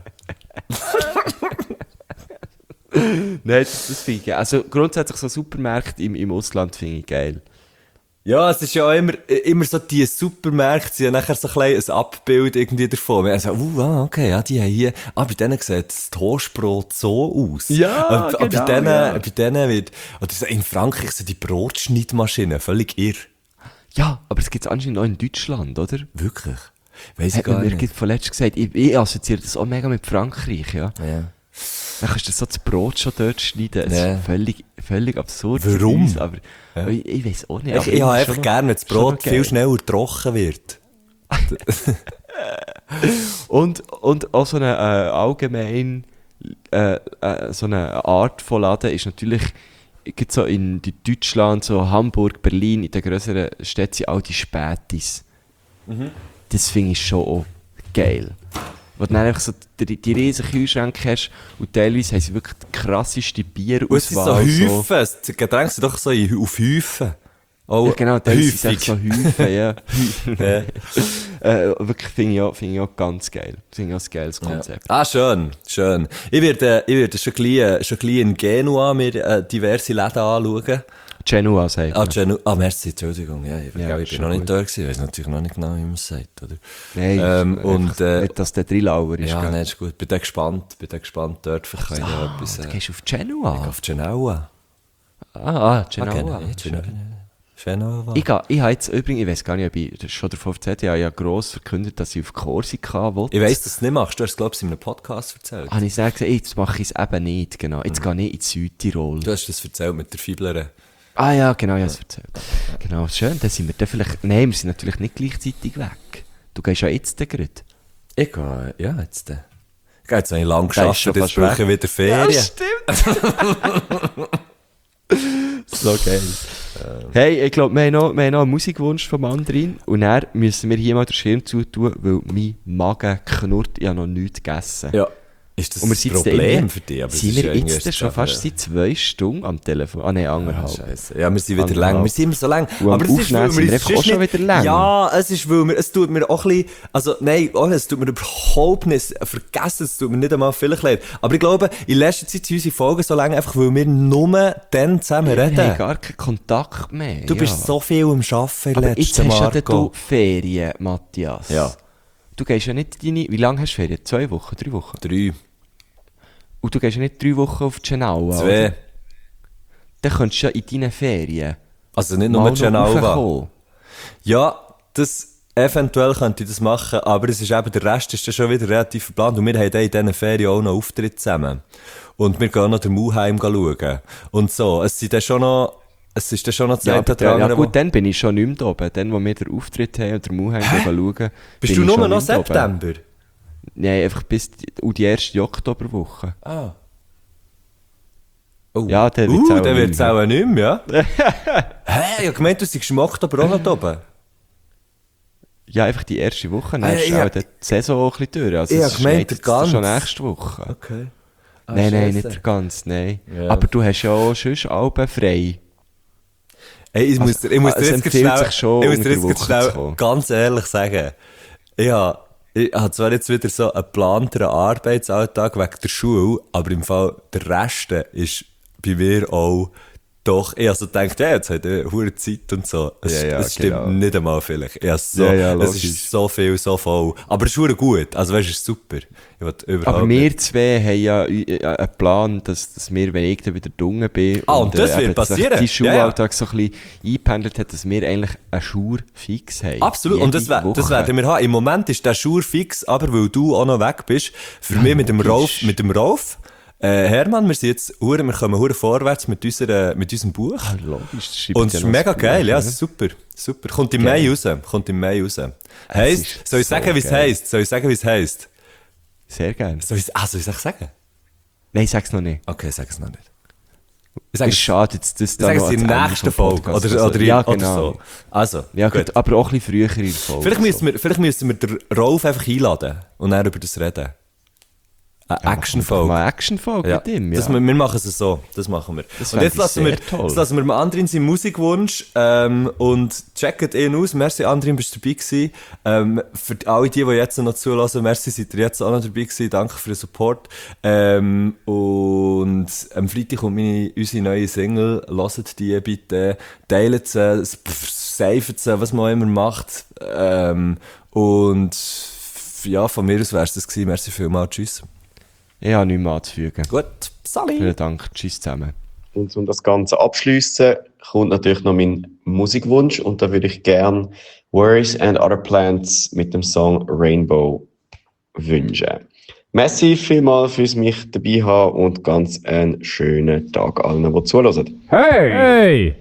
Nein, das finde ich geil. Also grundsätzlich so Supermärkte im Ausland finde ich geil. Ja, es ist ja auch immer so, die Supermärkte sind ja nachher so ein Abbild irgendwie davon. Wir sagen, okay, ja, die haben hier, bei denen sieht das Toastbrot so aus. Ja, genau, ja. Bei denen wird, oder so in Frankreich sind die Brotschneidmaschinen völlig irr. Ja, aber es gibt es anscheinend auch in Deutschland, oder? Wirklich? Weiss ich Hat gar man mir nicht. vorletzt gesagt, ich assoziiere das auch mega mit Frankreich, ja. Ja. Dann kannst du so das Brot schon dort schneiden. Es Ja. ist völlig absurd. Warum? Für uns, aber ich weiß auch nicht. Ich habe einfach gerne, wenn das Brot schon noch viel geil. schneller trocken wird. Und auch so eine allgemein so eine Art von Laden ist natürlich gibt so in Deutschland, so Hamburg, Berlin, in den grösseren Städten sind all die Spätis. Das finde ich schon auch geil. Wo du dann einfach so die riesigen Kühlschränke hast und teilweise haben sie wirklich die krasseste Und es sind so Bierauswahl. Häufen, die Getränke sind doch so auf Häufen. Oh, Ja, genau, teilweise sind häufig. es so Häufen, ja. Ja. Wirklich finde ich auch ganz geil. Finde ich auch ein geiles Konzept. Ah, schön. Ich werde schon gleich in Genua mir diverse Läden anschauen. Genua sagt man. Merci, Entschuldigung. Ja, ich bin schon noch nicht gut. da gewesen. Ich weiß natürlich noch nicht genau, wie man es sagt, oder? Nein, und, nicht, dass der Drilauer ist. ja, gell? nein, ist gut. Bin gespannt. Dort vielleicht kann ich noch etwas... Du gehst auf Genua? auf Genoa. Genua. Genoa. Ich habe jetzt übrigens, ich weiß gar nicht, ob ich das schon davon erzählt habe, ich habe ja gross verkündet, dass ich auf Korsika will. Ich weiss, dass du es nicht machst. Du hast es, glaube ich, in einem Podcast erzählt. Habe ich gesagt, ey, jetzt mache ich es eben nicht, genau. Jetzt gehe ich in Südtirol. Du hast das erzählt mit der Fiblere. Ah ja, genau, ich habe es erzählt. Genau, schön, dann sind wir dann vielleicht... Nein, wir sind natürlich nicht gleichzeitig weg. Du gehst ja jetzt gerade. Ich gehe, ja, jetzt. Ich gehe jetzt eigentlich lang Da ist gearbeitet, schon jetzt fast brauche ich wieder Ferien. So geil. Hey, ich glaube, wir haben noch einen Musikwunsch von Mandarin und dann müssen wir hier mal den Schirm zutun, weil mein Magen knurrt, ich habe noch nichts gegessen. Ja. Ist das Und wir ein sind jetzt Problem dann- für dich? Aber es sind ist wir ja irgendwie jetzt erst schon eben- fast seit 2 Stunden am Telefon? Ah nein, 1,5. Scheiße. Ja, wir sind wieder Anderthalb. lang. Wir sind immer so lang. Und am Aber es ist, Aufnehmen weil sind wir wir jetzt einfach auch sonst schon nicht- wieder lang. Ja, es ist, weil es tut mir auch ein bisschen, also nein, es tut mir überhaupt nicht, vergessen, es tut mir nicht einmal viel leid. Aber ich glaube, in letzter Zeit sind unsere Folgen so lange einfach, weil wir nur dann zusammen Wir haben reden. gar keinen Kontakt mehr. Du bist so viel am Arbeiten in Aber jetzt letzter hast Marco. ja du Ferien, Matthias. Ja. Du gehst ja nicht deine... Wie lange hast du Ferien? 2 Wochen? 3 Wochen? 3, Und du gehst ja nicht 3 Wochen auf Genoa, 2. oder? Dann könntest du ja in deinen Ferien Also nicht mal nur noch Genova. raufkommen. Ja, eventuell könnte ich das machen, aber es ist eben, der Rest ist dann schon wieder relativ verplant und wir haben dann in diesen Ferien auch noch Auftritt zusammen. Und wir gehen noch den Muheim schauen. Und so, es ist dann schon noch Ja, Zeit aber gut, dann bin ich schon nicht mehr da oben. Dann, wo wir den Auftritt haben und den Muheim schauen. Bist bin du ich nur schon noch nicht mehr da oben. September? Nein, einfach bis die erste Oktoberwoche. Ah. Oh. Ja, der wird's auch der nicht wird's mehr. auch nicht mehr, ja? Hä? Ich hab gemeint, du seist im Oktober auch noch da oben. Ja, einfach die erste Woche. Dann Ah, ist ja. auch die Saison auch ein bisschen durch. Also Ich es hab gemeint, schneit der jetzt Ganz. schon nächste Woche. Okay. Ah, Nein, scheisse. nicht der ganz, nein. Ja. Aber du hast ja auch sonst Alben frei. Hey, ich muss dir es jetzt empfiehlt schnell, sich schon, ich muss dir unter jetzt der Woche schnell zu kommen. ganz ehrlich sagen, ich habe zwar jetzt wieder so einen geplanteren Arbeitsalltag wegen der Schule, aber im Fall der Rest ist bei mir auch doch, ich habe so gedacht, ja, jetzt hat er hohe Zeit und so. Es stimmt genau. nicht einmal vielleicht. Es logisch. ist so viel, so voll. Aber es ist verdammt gut. Also weißt du, es ist super. Ich will überhaupt Aber nicht- wir zwei haben ja einen Plan, dass wir, wenn ich dann wieder dunkel bin und das wird eben sich passieren. die Schulalltag so ein bisschen eingependelt hat, dass wir eigentlich eine Schur fix haben. Absolut, und das Jede Woche. werden wir haben. Im Moment ist der Schur fix, aber weil du auch noch weg bist, für mich mit dem Rolf, Hermann, wir sind jetzt, wir kommen hure vorwärts mit unserem Buch. Logisch, das schreibt Und es ja ist noch mega das geil, Buch, ja, oder? es ist super, super. Kommt im Mai raus, Heisst, ist soll ich so sagen, wie es geil. heisst? Soll ich sagen? Sehr gerne. Soll ich es sagen? Nein, sag's noch nicht. Okay, sag es noch nicht. Ich Es sage ist schade, jetzt das ich sage es in ans der Ende nächsten vom Folge, Podcast oder ja, oder genau. so. Also, Ja, gut. gut, aber auch ein bisschen früher in der Folge. Vielleicht müssen wir den Rolf einfach einladen und dann über das reden. Eine Action-Folge. Mal eine Action-Folge Ja. mit ihm, ja. Wir machen es so. Das machen wir. Das Und fände jetzt ich lassen, wir, sehr toll. jetzt lassen wir dem Andrin seinen Musikwunsch und checken ihn aus. Merci, Andrin, bist du dabei gewesen. Für alle die jetzt noch zulassen, merci, seid ihr jetzt auch noch dabei gewesen. Danke für den Support. Und am Freitag kommt unsere neue Single. Hört die bitte. Teilt sie, saved sie, was man auch immer macht. Und ja, von mir aus wäre es das gewesen. Merci vielmals. Tschüss. Ich habe nichts mehr anzufügen. Gut. Sali. Vielen Dank. Tschüss zusammen. Und um das Ganze abschließen, kommt natürlich noch mein Musikwunsch und da würde ich gern Worries and Other Plants mit dem Song Rainbow wünschen. Merci vielmals fürs mich dabei haben und ganz einen schönen Tag allen, die zuhören. Hey!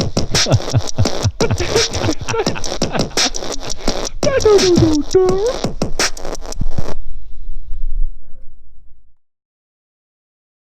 Hey!